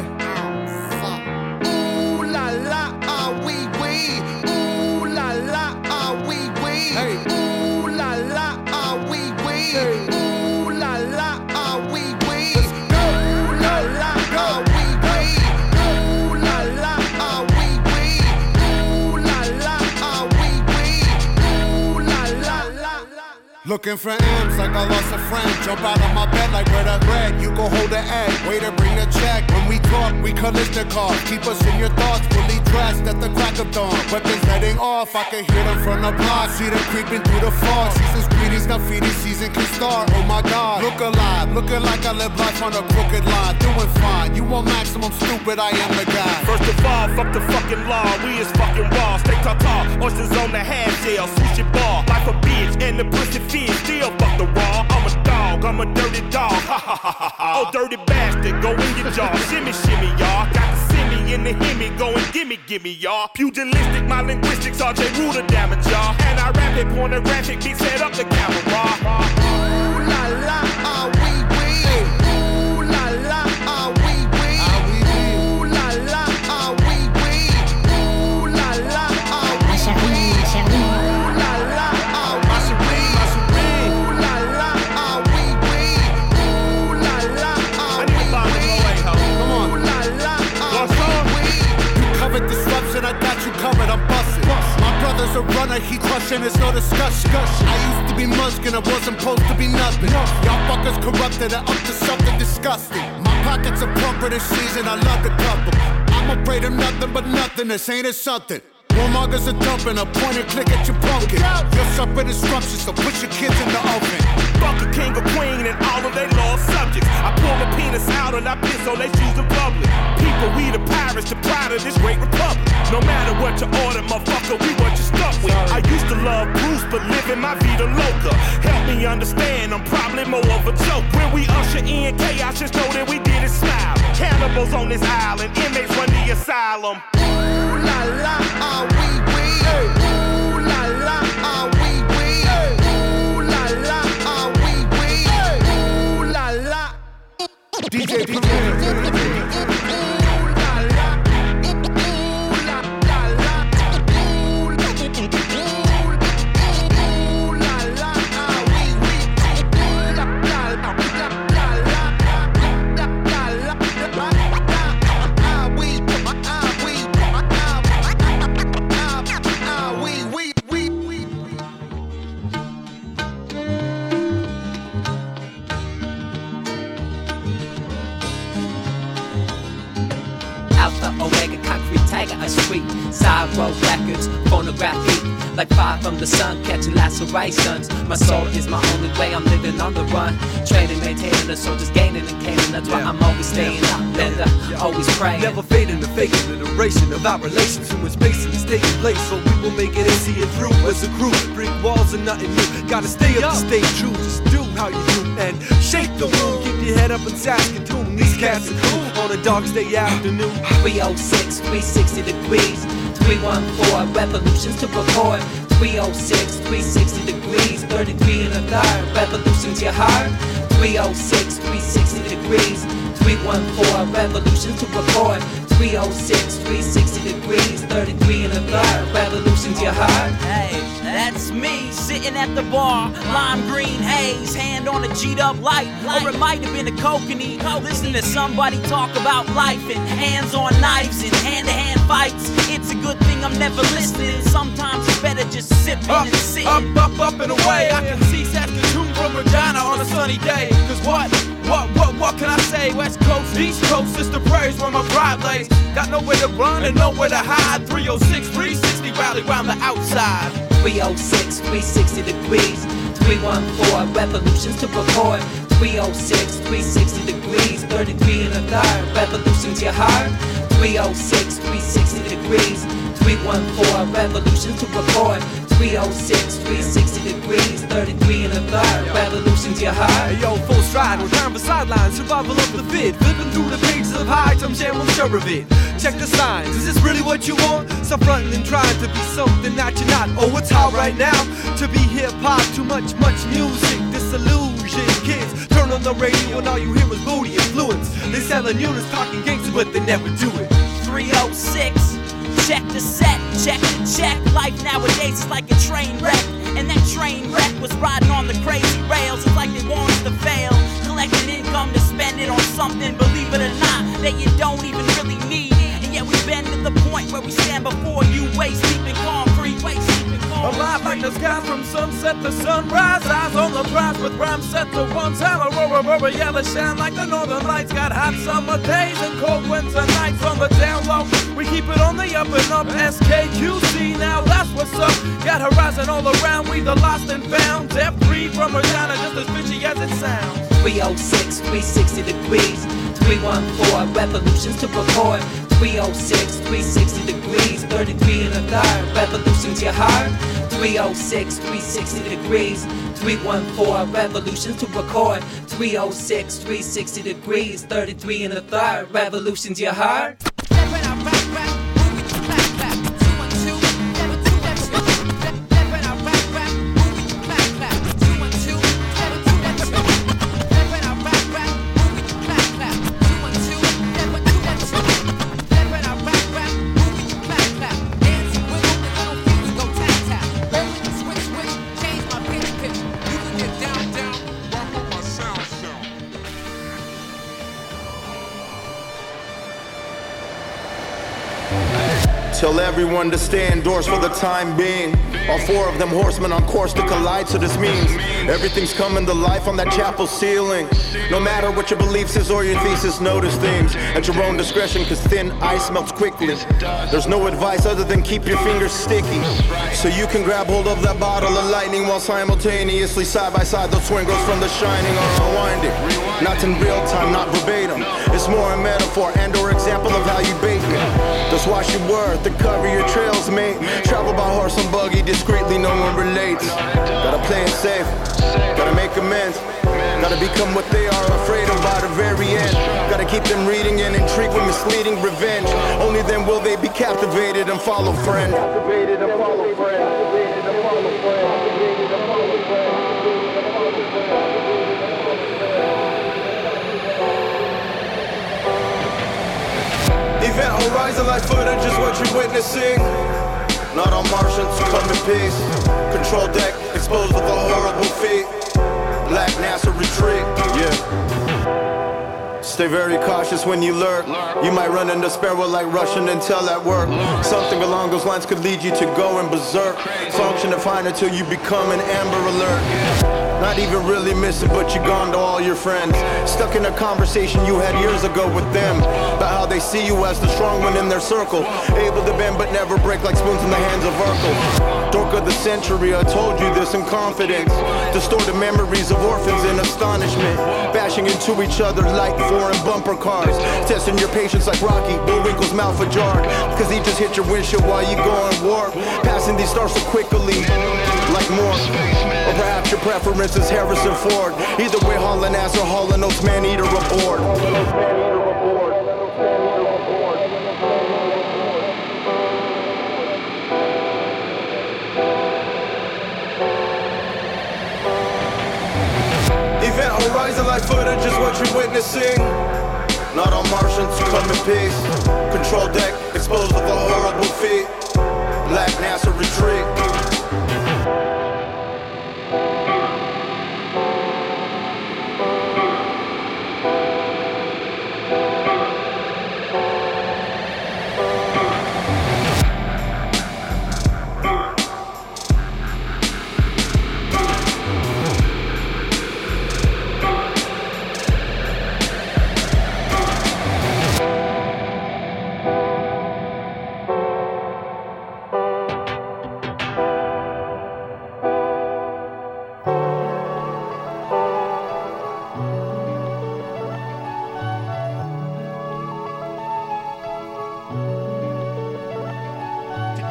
Ooh la la, ah wee wee. Ooh la la, ah wee wee. Hey. Ooh la la, ah wee wee. Ooh la la, ah wee wee. Ooh la la, ah wee wee. Ooh la la, ah wee wee. Ooh la la, ah wee wee. Ooh la la la. Looking for M's like I lost a friend. Jump out of my bed like where the bread. You go hold the egg, way to bring the check. When we talk, we collision car. Keep us in your thoughts, fully dressed at the crack of dawn. Weapons heading off, I can hear them from the block. See them creeping through the fog. Season's greetings, got feeding season can start. Oh my God, look alive, looking like I live life on a crooked line. Doing fine, you want maximum stupid, I am the guy. First of all, fuck the fucking law. We is fucking raw. Stay tall, oysters on the half shell, sushi bar. Like a bitch and the pussy fish. Still fuck the raw. I'm a dog, I'm a dirty dog. Ha ha ha ha ha. Oh, dirty bastard, go in your jaw. Shimmy, shimmy, y'all. Got the simmy in the himmy. Go and gimme, gimme, y'all. Pugilistic, my linguistics, R J Ruler damage, y'all. And I rap it, pornographic, beat set up the camera. Ooh la la, ah wee wee. Ooh la la, ah wee wee. Ooh la la, ah wee wee. Ooh la la, ah wee wee. Ooh la la, ah wee wee. Ooh la la, ah wee wee. Ooh la la, ah wee wee. Come on. Ooh la la, ah wee wee. You covered disruption, I got you covered, I'm busting. My brother's a runner, he crushing, it's no discussion. I used to be muskin', I wasn't supposed to be nothing. Y'all fuckers corrupted and up to something disgusting. My pockets are plumper this season, I love to cup 'em. I'm afraid of nothing but nothing, this ain't it something. Warmongers are dumping, a point and click at your pumpkin. You're suffering disruption, so put your kids in the oven. Fuck a king or queen and all of they lost subjects. I pull my penis out and I piss on they shoes in public. People, we the pirates, the pride of this great republic. No matter what you order, motherfucker, we what you stuck with. I used to love Bruce, but living my vida loca. Help me understand, I'm probably more of a joke. When we usher in chaos, just know that we did it smile. Cannibals on this island, inmates run the asylum. Ooh la la, ah wee wee. Ooh la la, ah wee wee. Ooh la la, ah wee wee. Ooh la la. D J, D J. A street, side road records, phonographic. Like fire from the sun, catching lacerations. My soul is my only way, I'm living on the run. Training, maintaining the soldiers, gaining and gaining. That's why I'm always staying up, bender, always praying. Never fading the fake iteration of our relations. Human space is taking place, so we will make it and see it through. As a crew, brick walls are nothing new. Gotta stay up to stay true, just do how you do and shake the room. Keep your head up in Saskatoon. These cats are cool on a dark day afternoon. three oh six, three sixty degrees. three one four, revolutions to record. three oh six, three sixty degrees. thirty-three and a third, revolutions you heard. three oh six, three sixty degrees. three one four, revolutions to record. three oh six, three sixty degrees. thirty-three and a third, revolutions you heard. Hey, that's me sitting at the bar, lime green haze, hand on a G'd up light, or it might have been a kokanee. Listen to somebody talk about life and hands on knives and hand-to-hand fights. It's a good thing I'm never listening. Sometimes it's better just sipping up, and sitting. Up, up, up and away. I can see Saskatoon from Regina on a sunny day. Cause what, what, what, what can I say? lay. West Coast, East Coast, it's the prairies where my pride lays. Got nowhere to run and nowhere to hide. three oh six, three sixty, rally round the outside. three oh six, three sixty degrees. three one four, revolutions to record. three oh six, three sixty degrees. thirty-three and a third, revolutions you heard. three oh six, three sixty degrees. three one four, revolutions to record. three oh six, three sixty degrees. thirty-three and a third, revolutions you heard. Hey yo, full stride, we're down the sidelines, survival of the fit. Flipping through the pages of high times, yeah, I'm sure of it. Check the signs, is this really what you want? Stop fronting and trying to be something that you're not. Oh, it's hot right now to be hip-hop, too much, much music, disillusion. Kids, turn on the radio and all you hear is booty influence. They selling units, talking gangster, but they never do it. three oh six, check the set, check the check. Life nowadays is like a train wreck, and that train wreck was riding on the crazy rails. It's like they want us to fail, collecting income to spend it on something, believe it or not, that you don't even really need. And yet we've been to the point where we stand before you, waist deep in concrete, waist deep in concrete. Alive like the sky from sunset to sunrise. Eyes on the prize with rhymes set to one time. Aurora, aurora, yellow shine like the northern lights. Got hot summer days and cold winter nights on the down low. We keep it on the up and up. S K Q C, now that's what's up. Got horizon all around. We the lost and found. Death free from Regina, just as fishy as it sounds. three oh six, three sixty degrees. three one four, revolutions to record. three oh six, three sixty degrees. thirty-three and a third, revolutions you heard. three oh six, three sixty degrees. three one four, revolutions to record. three oh six, three sixty degrees. thirty-three and a third, revolutions you heard. Tell everyone to stay indoors for the time being. All four of them horsemen on course to collide, so this means everything's coming to life on that chapel ceiling. No matter what your beliefs is or your thesis, notice things at your own discretion, cause thin ice melts quickly. There's no advice other than keep your fingers sticky, so you can grab hold of that bottle of lightning while simultaneously side by side those twin girls from The Shining are unwinding. Not in real time, not verbatim. It's more a metaphor and or example of how you bait me. Just watch your worth to cover your trails, mate. Travel by horse and buggy discreetly, no one relates. Gotta play it safe, gotta make amends. Gotta become what they are afraid of by the very end. Gotta keep them reading and intrigued with misleading revenge. Only then will they be captivated and follow friend. Captivated and follow friend. Event horizon like footage is what you're witnessing. Not on Martians, come in peace. Control deck, exposed with a horrible feat. Black NASA retreat, yeah. Stay very cautious when you lurk. You might run into sparrow like Russian intel at work. Something along those lines could lead you to go and berserk. Function and fine until you become an Amber Alert. Not even really missing, but you gone to all your friends. Stuck in a conversation you had years ago with them about how they see you as the strong one in their circle. Able to bend but never break like spoons in the hands of Urkel. Dork of the century, I told you this in confidence. Distorted memories of orphans in astonishment. Bashing into each other like foreign bumper cars. Testing your patience like Rocky, Bullwinkle's mouth ajar. Cause he just hit your windshield while you going warp. Passing these stars so quickly, like more. Or perhaps your preference is Harrison Ford. Either way, hauling ass or hauling oats, man eater aboard. Event horizon like footage is what you're witnessing. Not on Martians, come in peace. Control deck, exposed with a horrible feat. Black NASA retreat.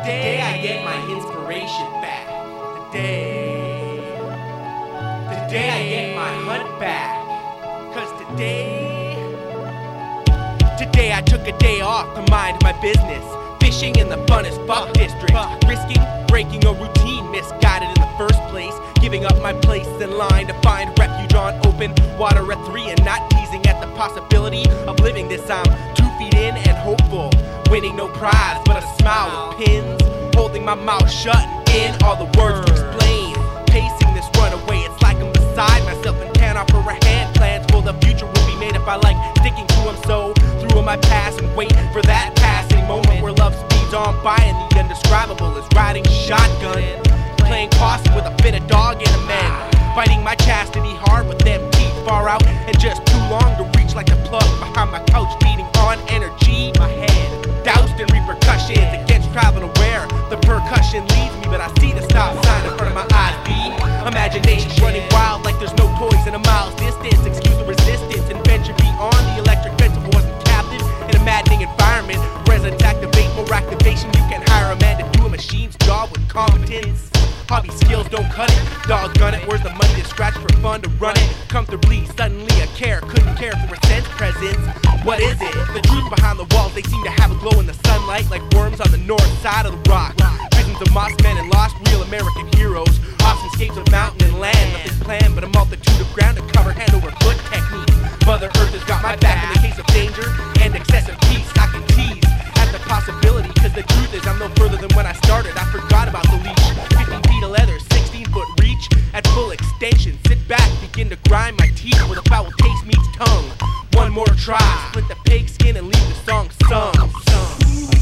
Today I get my inspiration back. Today, today I get my hunt back. Cause today, today I took a day off to mind my business. Fishing in the funnest buck district. Risking breaking a routine, misguided in the first place. Giving up my place in line to find refuge on open water at three. And not teasing at the possibility of living this. I'm two feet in and hopeful. Winning no prize, but a smile with pins. Holding my mouth shut and in all the words to explain. Pacing this runaway, it's like I'm beside myself and can't offer a hand. Plans for the future will be made if I like sticking to them. So through my past and wait for that passing moment where love speeds on by and the indescribable is riding shotgun. Playing possum with a fit of dog in a man. Biting my chastity hard with them teeth far out and just too long to reach like the plug behind my couch, feeding on energy. My head doused in repercussions against travel aware. The percussion leads me, but I see the stop sign in front of my eyes. Be imagination's running wild like there's no toys in a mile's distance. Excuse the resistance and venture beyond the electric fence of wasn't captive in a maddening environment. Residents activate more activation. You can hire a man to do a machine's job with competence. Hobby skills don't cut it, doggone it. Where's the money to scratch for fun to run it comfortably? Suddenly a care, couldn't care for a sense presence. What is it? The truth behind the walls, they seem to have a glow in the sunlight like worms on the north side of the rock. Visions of moss men and lost real American heroes. Awesome escapes of mountain and land. Nothing planned but a multitude of ground to cover hand over foot techniques. Mother Earth has got my back in the case of danger and excessive peace. I can tease at the possibility, cause the truth is I'm no further than when I started. I forgot about the leash. fifteen feet of leather, sixteen foot reach at full extension. Sit back, begin to grind my teeth where the foul taste meets tongue. One more try, split the pig skin and leave the song sung. sung.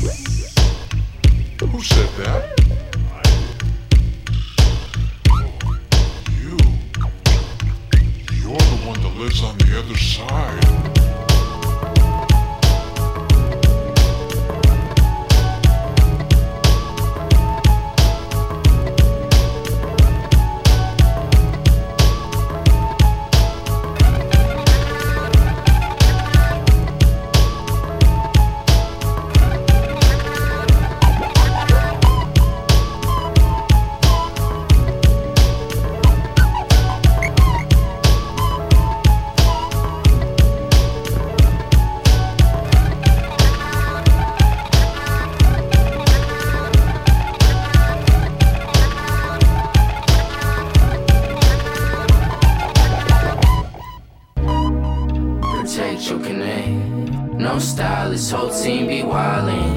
Who said that? You. You're the one that lives on the other side. No style, this whole team be wildin'.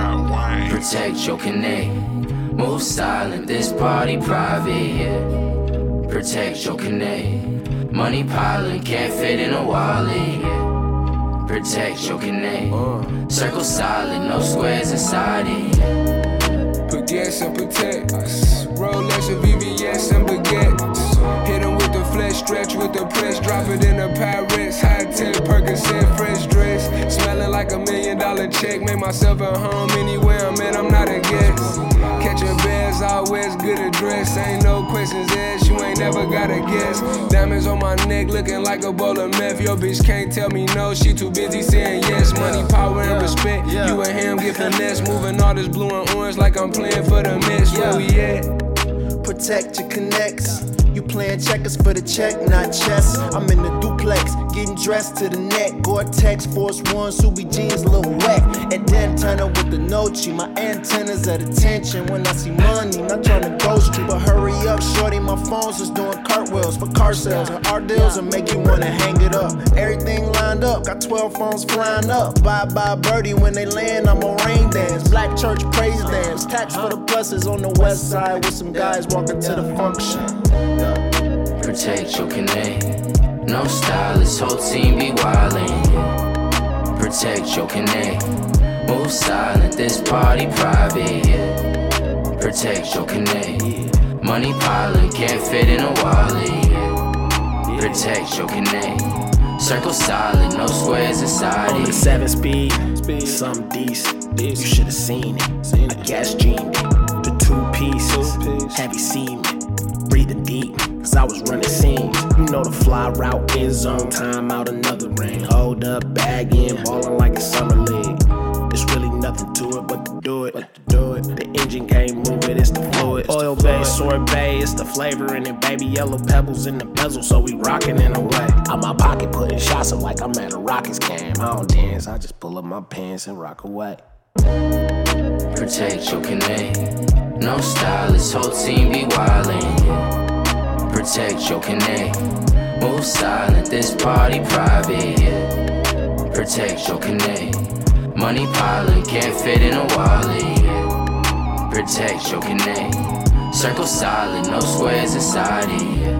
Protect your connect, move silent, this party private, yeah. Protect your connect, money piling, can't fit in a wallet, yeah. Protect your connect, circle solid, no squares inside it, yeah. Put gas and protect, Rolex and V V S and baguettes. Hit him with the flesh, stretch with the press, drop it in the Pyrex, high tech Percocet, fresh dress, smelling like a million dollar check, make myself at home anywhere I'm at, I'm not a guest. Catching bears, always good address, ain't no questions asked, you ain't never gotta guess. Diamonds on my neck, looking like a bowl of meth, your bitch can't tell me no, she too busy saying yes. Money, power, and respect, you and him get finesse, moving all this blue and orange like I'm playing for the Mets, where we at? Protect your connects. You playing checkers for the check, not chess. I'm in the duplex, getting dressed to the neck. Gore-Tex, Force One, Subi jeans, little wet. And then turn up with the Nochi. My antennas at attention when I see money. Not trying to ghost you, but hurry up, shorty. My phone's just doing cartwheels for car sales. And our deals will make you wanna hang it up. Everything lined up, got twelve phones flying up. Bye bye birdie, when they land, I'm on rain dance. Black church praise dance. Tax for the pluses on the west side with some guys walking to the function. Protect your connect, no style, this whole team be wildin'. Yeah. Protect your connect, move silent, this party private. Yeah. Protect your connect, money piling, can't fit in a wallet. Yeah. Protect your connect, circle solid, no squares inside it. On the seven speed, something decent, you should've seen it. A gas genie, the two pieces, heavy semen, breathing deep. Cause I was running scenes. You know the fly route, end zone, time out another ring. Hold up, bag in, ballin' like a summer league. There's really nothing to it but to do it. But to do it. The engine engine can't move it, it's the fluid. Oil based sorbet, it's the flavor in it, baby. Yellow pebbles in the bezel, so we rockin' in a way. Out my pocket putting shots up like I'm at a Rockets game. I don't dance, I just pull up my pants and rock away. Protect your connect. No stylist, whole team be wildin', yeah. Protect your connect. Move silent, this party private, yeah. Protect your connect. Money piling, can't fit in a wallet, yeah. Protect your connect. Circle solid, no squares inside it, yeah.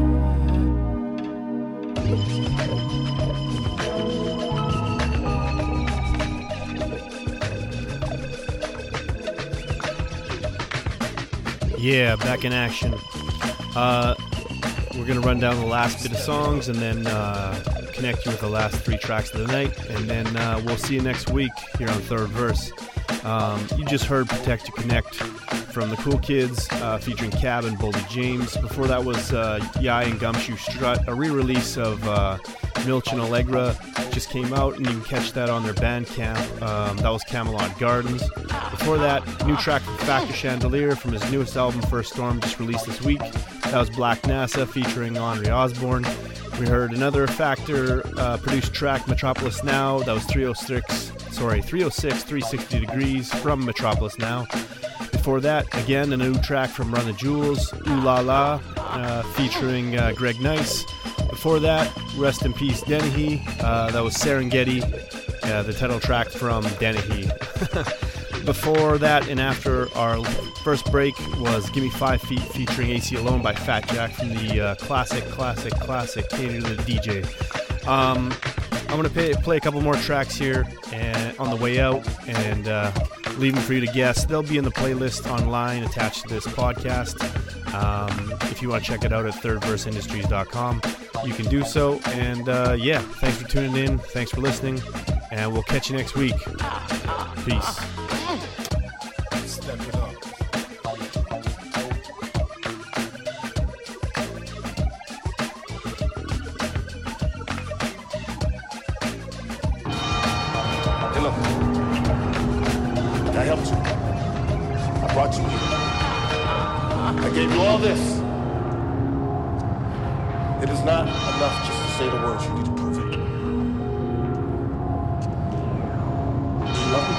Yeah, back in action. Uh, we're going to run down the last bit of songs and then uh, connect you with the last three tracks of the night. And then uh, we'll see you next week here on Third Verse. Um, you just heard Protect to Connect from the Cool Kids uh, featuring Cab and Boldy James. Before that was uh, Yai and Gumshoe Strut, a re-release of uh, Milch and Allegra. Just came out, and you can catch that on their Bandcamp. Um, that was Camelot Gardens. Before that, new track from Factor Chandelier from his newest album, First Storm, just released this week. That was Black NASA featuring Andre Osborne. We heard another Factor uh, produced track, Metropolis Now. That was three oh six, sorry, three oh six, three sixty Degrees from Metropolis Now. Before that, again, a new track from Run the Jewels, Ooh La La, uh, featuring uh, Greg Nice. Before that, Rest in Peace Dennehy. Uh, that was Serengeti, uh, the title track from Dennehy. Before that and after our first break was Gimme Five Feet featuring A C Alone by Fat Jack from the uh, classic, classic, classic Cater to the D J. Um, I'm going to play, play a couple more tracks here and, on the way out and uh, leave them for you to guess. They'll be in the playlist online attached to this podcast. Um, if you want to check it out at third verse industries dot com, you can do so. And uh, yeah, thanks for tuning in. Thanks for listening. And we'll catch you next week. Peace. Step it up. Hey, look. I helped you. I brought you here. I gave you all this. It is not enough just to say the words. You need to prove it. Do you love me?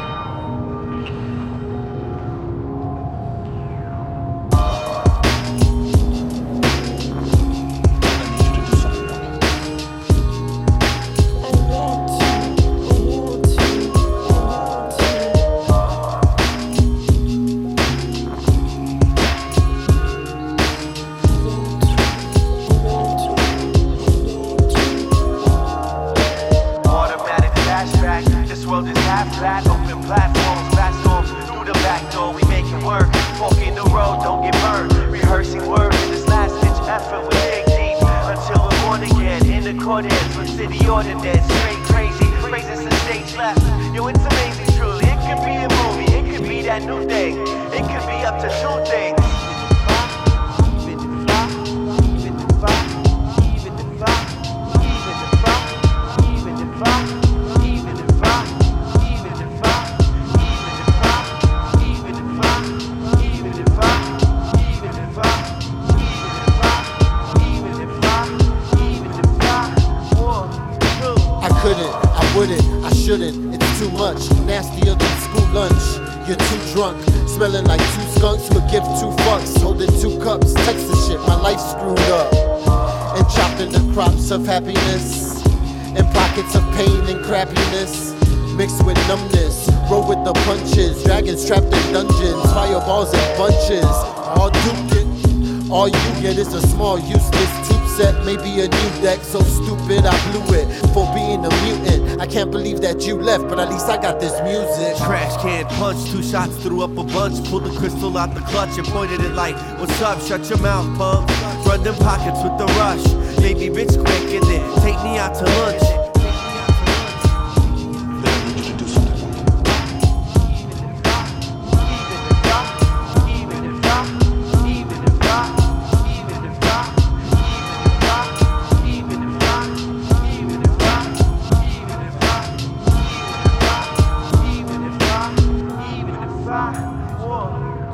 Of happiness and pockets of pain and crappiness mixed with numbness. Roll with the punches, dragons trapped in dungeons, fireballs in bunches. All duped it, all you get is a small useless tube set, maybe a new deck. So stupid I blew it for being a mutant. I can't believe that you left, but at least I got this music. Trash can punch, two shots, threw up a bunch, pulled the crystal out the clutch and pointed it like, what's up, shut your mouth, punk. Run them pockets with the rush. Made me rich quick and then take me out to lunch. Even if I, even if I, even if I,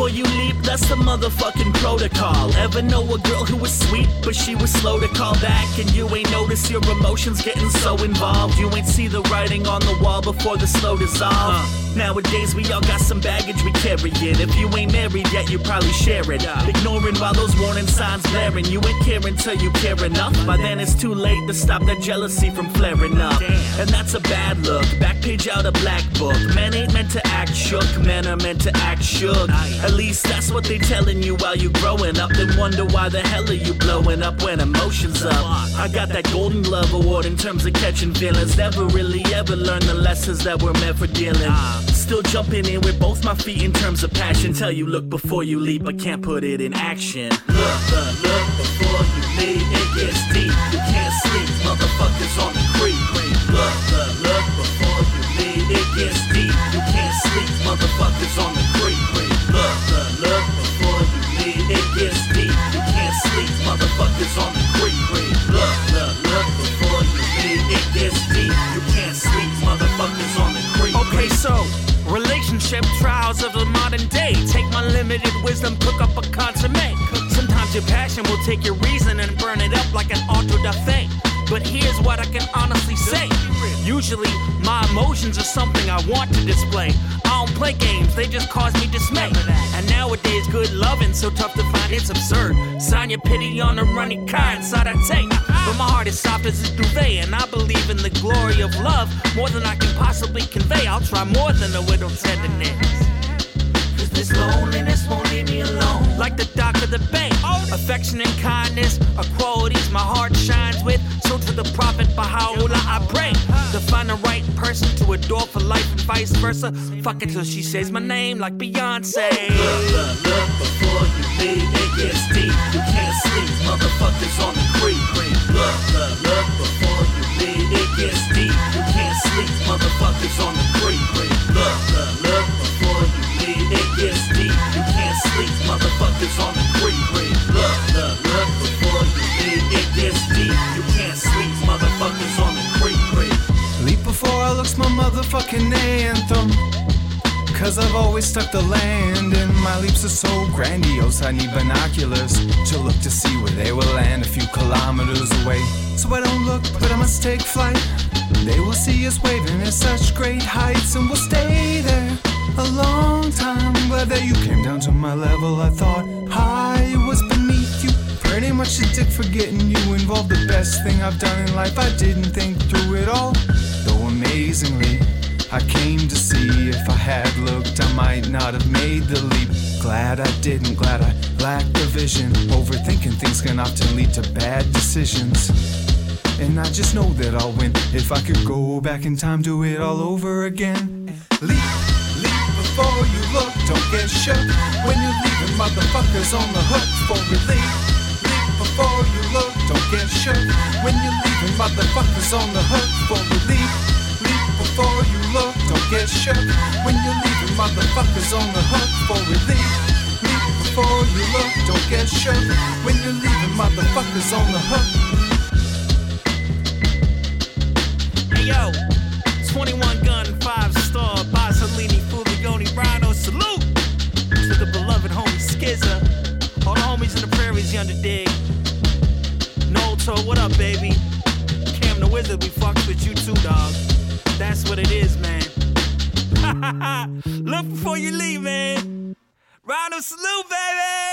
before you leap, that's the motherfucking protocol. Ever know a girl who was sweet, but she was slow to call back? And you ain't notice your emotions getting so involved. You ain't see the writing on the wall before the slow dissolve. uh. Nowadays we all got some baggage we carry it. If you ain't married yet, you probably share it. Ignoring while those warning signs blaring. You ain't caring till you care enough. By then it's too late to stop that jealousy from flaring up. And that's a bad look. Back page out a black book. Men ain't meant to act shook. Men are meant to act shook. At least that's what they telling you while you growing up. Then wonder why the hell are you blowing up when emotions up. I got that Golden Glove award in terms of catching feelings. Never really ever learned the lessons that were meant for dealing. Still jumping in with both my feet in terms of passion. Tell you look before you leap, but can't put it in action. Look, look, look before you leap. It gets deep. You can't sleep, motherfuckers on the creep. Look, look, look before you leap. It gets deep. You can't sleep, motherfuckers on the creep. Look, look, look before you leap. It gets deep. You can't sleep, motherfuckers on the creep. Look, look, look before you leap. It gets deep. You can't sleep, motherfuckers on the creep. Okay, so relationship trials of the modern day. Take my limited wisdom, cook up a consommé. Sometimes your passion will take your reason and burn it up like an auto da fe. But here's what I can honestly say. Usually, my emotions are something I want to display. I don't play games, they just cause me dismay. And nowadays, good loving so tough to find, it's absurd. Sign your pity on a running car inside I take. But my heart is soft as a duvet, and I believe in the glory of love more than I can possibly convey. I'll try more than a little tenderness. Cause this loneliness won't leave me alone. Like the dock of the bay, affection and kindness are qualities my heart shines with. So to the prophet Baha'u'llah I pray to find the right person to adore for life and vice versa. Fuck it till she says my name like Beyonce. Look, look, look before you leave. It gets deep. You can't sleep, motherfuckers on the creep. Look, look, look before you leave. It gets deep. You can't sleep, motherfuckers on the creep. Look, look, look before you leave. It gets deep. You can't sleep, motherfuckers on the creep. Look, look, look before you leave. It gets deep. You can't sleep, motherfuckers on the creep. Leap before I look's my motherfucking anthem. Cause I've always stuck the land, and my leaps are so grandiose I need binoculars to look to see where they will land a few kilometers away. So I don't look, but I must take flight. They will see us waving at such great heights, and we'll stay there a long time. Glad that you came down to my level. I thought I was beneath you. Pretty much a dick for getting you involved. The best thing I've done in life. I didn't think through it all, though amazingly I came to see if I had looked I might not have made the leap. Glad I didn't, glad I lacked the vision. Overthinking things can often lead to bad decisions, and I just know that I'll win if I could go back in time, do it all over again. Leap, leap before you look, don't get shook when you're leaving motherfuckers on the hook for relief. Leap before you look, don't get shook when you're leaving motherfuckers on the hook for relief. Leap before you look, don't get shook when you're leaving motherfuckers on the hook for relief. Leap before you look, don't get shook when you're leaving motherfuckers on the hook. Hey yo, twenty-one gun, five star, Basilini, Fulioni, Rhino, salute to the beloved homie Skizza. All the homies in the prairies, you dig. Nolto, what up, baby? Cam the Wizard, we fucks with you too, dog. That's what it is, man. Look before you leave, man. Round of salute, baby!